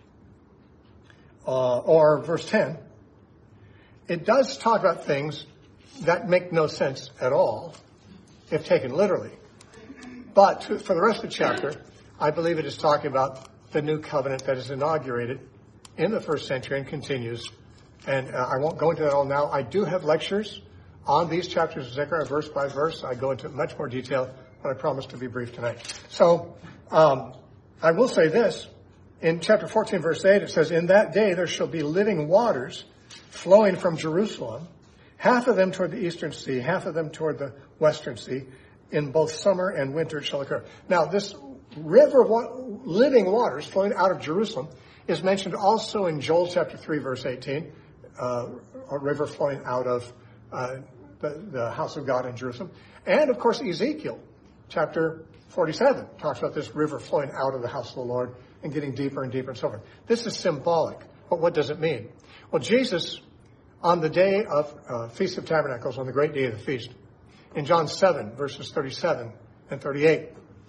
uh, or verse ten, it does talk about things that make no sense at all if taken literally. But to, for the rest of the chapter, I believe it is talking about the new covenant that is inaugurated in the first century and continues. And uh, I won't go into that all now. I do have lectures on these chapters of Zechariah verse by verse. I go into much more detail, but I promise to be brief tonight. So um, I will say this. In chapter fourteen, verse eight, it says, "In that day there shall be living waters flowing from Jerusalem, half of them toward the eastern sea, half of them toward the western sea. In both summer and winter it shall occur." Now, this river of wa- living waters flowing out of Jerusalem is mentioned also in Joel chapter three, verse eighteen, uh, a river flowing out of uh, the, the house of God in Jerusalem. And, of course, Ezekiel chapter forty-seven talks about this river flowing out of the house of the Lord and getting deeper and deeper and so forth. This is symbolic. But what does it mean? Well, Jesus, on the day of uh, Feast of Tabernacles, on the great day of the feast, in John seven, verses thirty-seven and thirty-eight,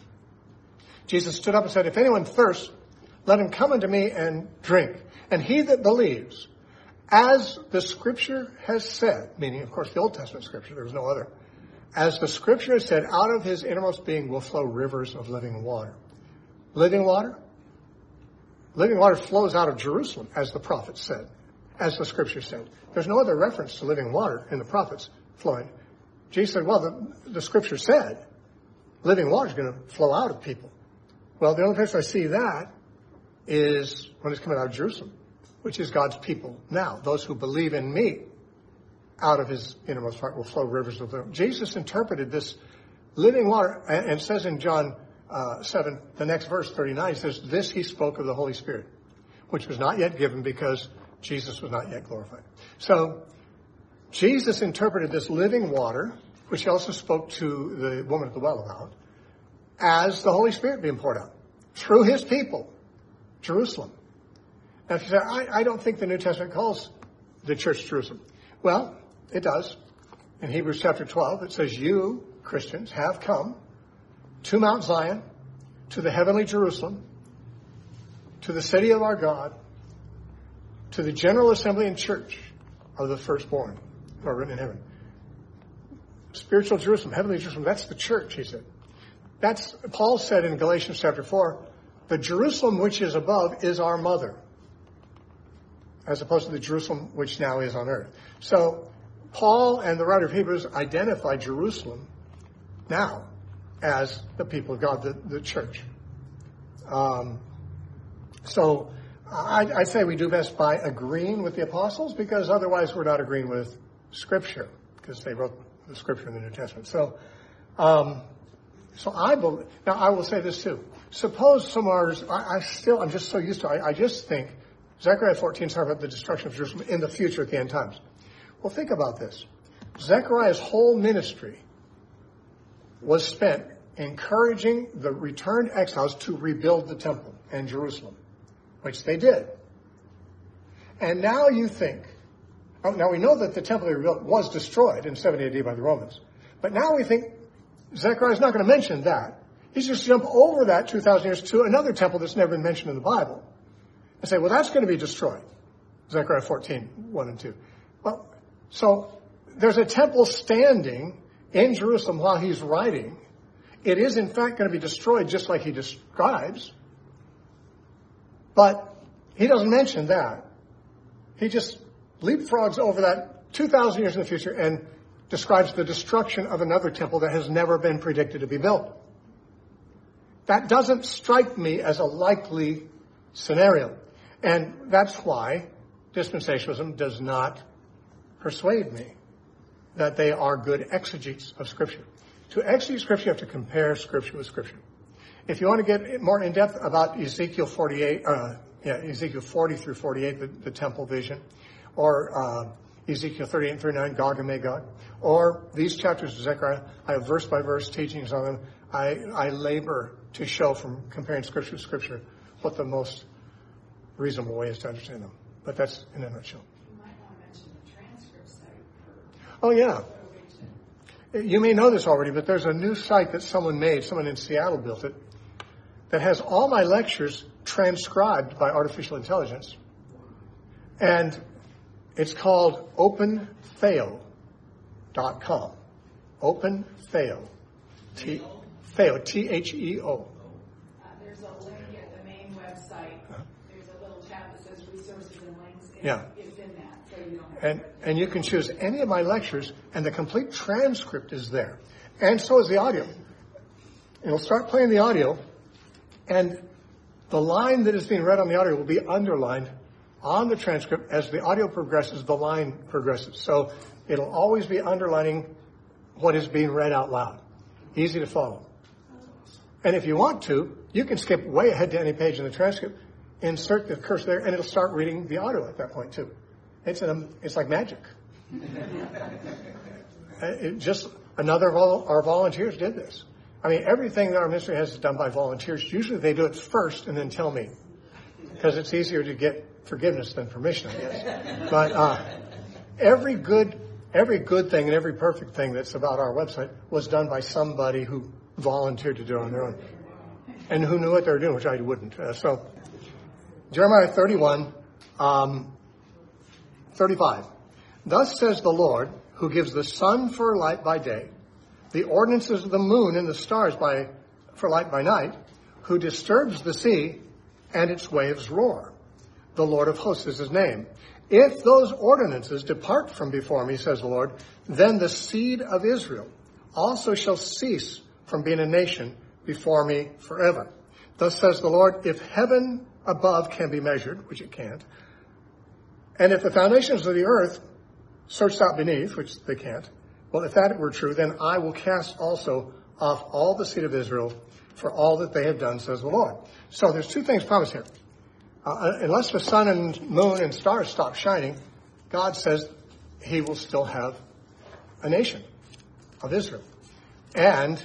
Jesus stood up and said, "If anyone thirsts, let him come unto me and drink. And he that believes, as the Scripture has said," meaning, of course, the Old Testament Scripture, there was no other, "as the Scripture has said, out of his innermost being will flow rivers of living water." Living water? Living water flows out of Jerusalem, as the prophets said, as the Scripture said. There's no other reference to living water in the prophets flowing. Jesus said, well, the, the Scripture said living water is going to flow out of people. Well, the only place I see that is when it's coming out of Jerusalem, which is God's people now. Those who believe in me, out of his innermost heart will flow rivers of living. Jesus interpreted this living water, and, and says in John uh, seven, the next verse, thirty-nine, he says, "This he spoke of the Holy Spirit, which was not yet given because Jesus was not yet glorified." So Jesus interpreted this living water, which he also spoke to the woman at the well about, as the Holy Spirit being poured out through his people, Jerusalem. Now, if you say, I, I don't think the New Testament calls the church Jerusalem. Well, it does. In Hebrews chapter twelve, it says, "You, Christians, have come to Mount Zion, to the heavenly Jerusalem, to the city of our God, to the general assembly and church of the firstborn who are written in heaven." Spiritual Jerusalem, heavenly Jerusalem, that's the church, he said. That's, Paul said in Galatians chapter four, the Jerusalem which is above is our mother, as opposed to the Jerusalem which now is on earth. So Paul and the writer of Hebrews identify Jerusalem now as the people of God, the, the church. Um, so I, I'd say we do best by agreeing with the apostles, because otherwise we're not agreeing with Scripture, because they wrote the Scripture in the New Testament. So, um, so I believe, now I will say this too. Suppose some others, I, I still, I'm just so used to, I, I just think Zechariah fourteen is talking about the destruction of Jerusalem in the future at the end times. Well, think about this. Zechariah's whole ministry was spent encouraging the returned exiles to rebuild the temple and Jerusalem, which they did. And now you think, oh, now we know that the temple they rebuilt was destroyed in seventy A D by the Romans. But now we think Zechariah's not going to mention that. He's just jump over that two thousand years to another temple that's never been mentioned in the Bible and say, well, that's going to be destroyed. Zechariah fourteen, one and two. Well, so there's a temple standing in Jerusalem while he's writing. It is, in fact, going to be destroyed just like he describes. But he doesn't mention that. He just leapfrogs over that two thousand years in the future and describes the destruction of another temple that has never been predicted to be built. That doesn't strike me as a likely scenario. And that's why dispensationalism does not persuade me that they are good exegetes of Scripture. To exegete Scripture, you have to compare Scripture with Scripture. If you want to get more in depth about Ezekiel forty-eight, uh, yeah, Ezekiel forty through forty-eight, the, the temple vision, or uh, Ezekiel thirty-eight and thirty-nine, Gog and Magog, or these chapters of Zechariah, I have verse by verse teachings on them. I, I labor to show from comparing Scripture with Scripture what the most reasonable way is to understand them. But that's in a nutshell. You might want to mention the transcript site. Oh, yeah. You may know this already, but there's a new site that someone made, someone in Seattle built it, that has all my lectures transcribed by artificial intelligence. And it's called open theo dot com. Open Theo. T, Theo, T H E O. Uh, there's a link at the main website. Uh-huh. There's a little tab that says resources and links. And yeah. It's in that, so you don't have and, to. And you can choose any of my lectures, and the complete transcript is there. And so is the audio. It'll start playing the audio, and the line that is being read on the audio will be underlined on the transcript. As the audio progresses, the line progresses. So it'll always be underlining what is being read out loud. Easy to follow. And if you want to, you can skip way ahead to any page in the transcript, insert the cursor there, and it'll start reading the audio at that point too. It's an, it's like magic. It just another of all our volunteers did this. I mean, everything that our ministry has is done by volunteers. Usually they do it first and then tell me, because it's easier to get forgiveness than permission, I guess. But uh, every good, every good thing and every perfect thing that's about our website was done by somebody who volunteered to do it on their own, and who knew what they were doing, which I wouldn't. Uh, so, Jeremiah thirty-one, um, thirty-five. Thus says the Lord, who gives the sun for light by day, the ordinances of the moon and the stars by for light by night, who disturbs the sea and its waves roar. The Lord of hosts is his name. If those ordinances depart from before me, says the Lord, then the seed of Israel also shall cease from being a nation before me forever. Thus says the Lord, if heaven above can be measured, which it can't, and if the foundations of the earth searched out beneath, which they can't, well, if that were true, then I will cast also off all the seed of Israel for all that they have done, says the Lord. So there's two things promised here. Uh, unless the sun and moon and stars stop shining, God says he will still have a nation of Israel. And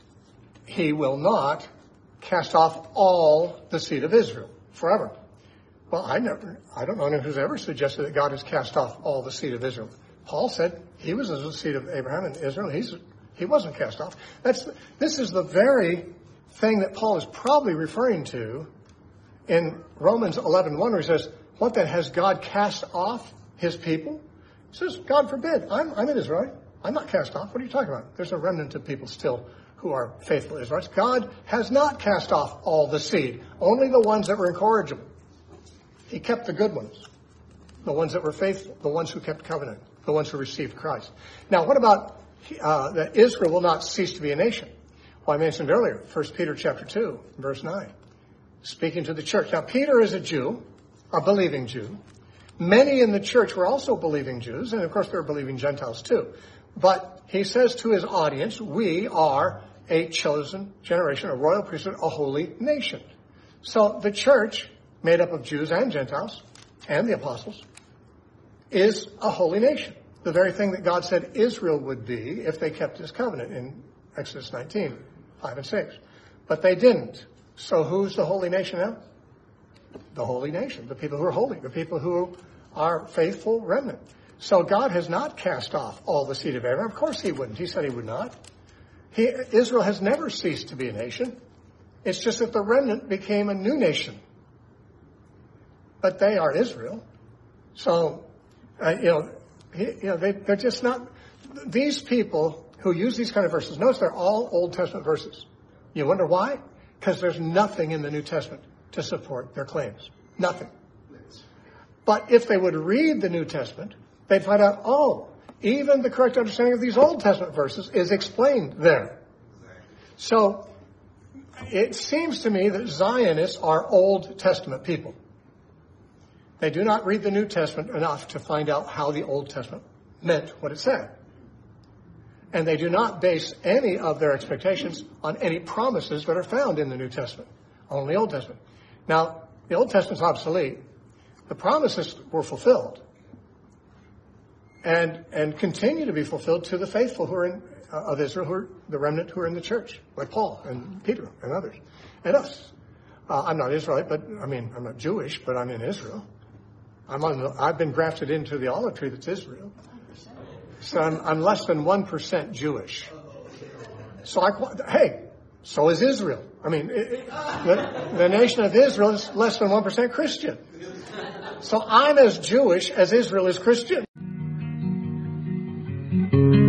he will not cast off all the seed of Israel forever. Well, I never, I don't know anyone who's ever suggested that God has cast off all the seed of Israel. Paul said he was the seed of Abraham and Israel. He's, he wasn't cast off. That's, this is the very thing that Paul is probably referring to in Romans eleven one, where he says, what then, has God cast off his people? He says, God forbid. I'm, I'm an Israelite. I'm not cast off. What are you talking about? There's a remnant of people still who are faithful Israelites. God has not cast off all the seed, only the ones that were incorrigible. He kept the good ones, the ones that were faithful, the ones who kept covenant, the ones who received Christ. Now, what about uh, that Israel will not cease to be a nation? Well, I mentioned earlier, First Peter chapter two, verse nine. Speaking to the church. Now, Peter is a Jew, a believing Jew. Many in the church were also believing Jews, and of course there were believing Gentiles too. But he says to his audience, we are a chosen generation, a royal priesthood, a holy nation. So the church, made up of Jews and Gentiles, and the apostles, is a holy nation. The very thing that God said Israel would be if they kept his covenant in Exodus nineteen, five and six. But they didn't. So who's the holy nation now? The holy nation, the people who are holy, the people who are faithful remnant. So God has not cast off all the seed of Abraham. Of course he wouldn't. He said he would not. He, Israel has never ceased to be a nation. It's just that the remnant became a new nation. But they are Israel. So, uh, you know, he, you know they, they're just not, these people who use these kind of verses, notice they're all Old Testament verses. You wonder why? Because there's nothing in the New Testament to support their claims. Nothing. But if they would read the New Testament, they'd find out, oh, even the correct understanding of these Old Testament verses is explained there. So it seems to me that Zionists are Old Testament people. They do not read the New Testament enough to find out how the Old Testament meant what it said. And they do not base any of their expectations on any promises that are found in the New Testament, only Old Testament. Now, the Old Testament's obsolete. The promises were fulfilled and and continue to be fulfilled to the faithful who are in, uh, of Israel, who are the remnant who are in the church, like Paul and Peter and others, and us. Uh, I'm not Israelite, but I mean, I'm not Jewish, but I'm in Israel. I'm on the, I've been grafted into the olive tree that's Israel. So I'm, I'm less than one percent Jewish. So I, hey, so is Israel. I mean, it, it, the, the nation of Israel is less than one percent Christian. So I'm as Jewish as Israel is Christian.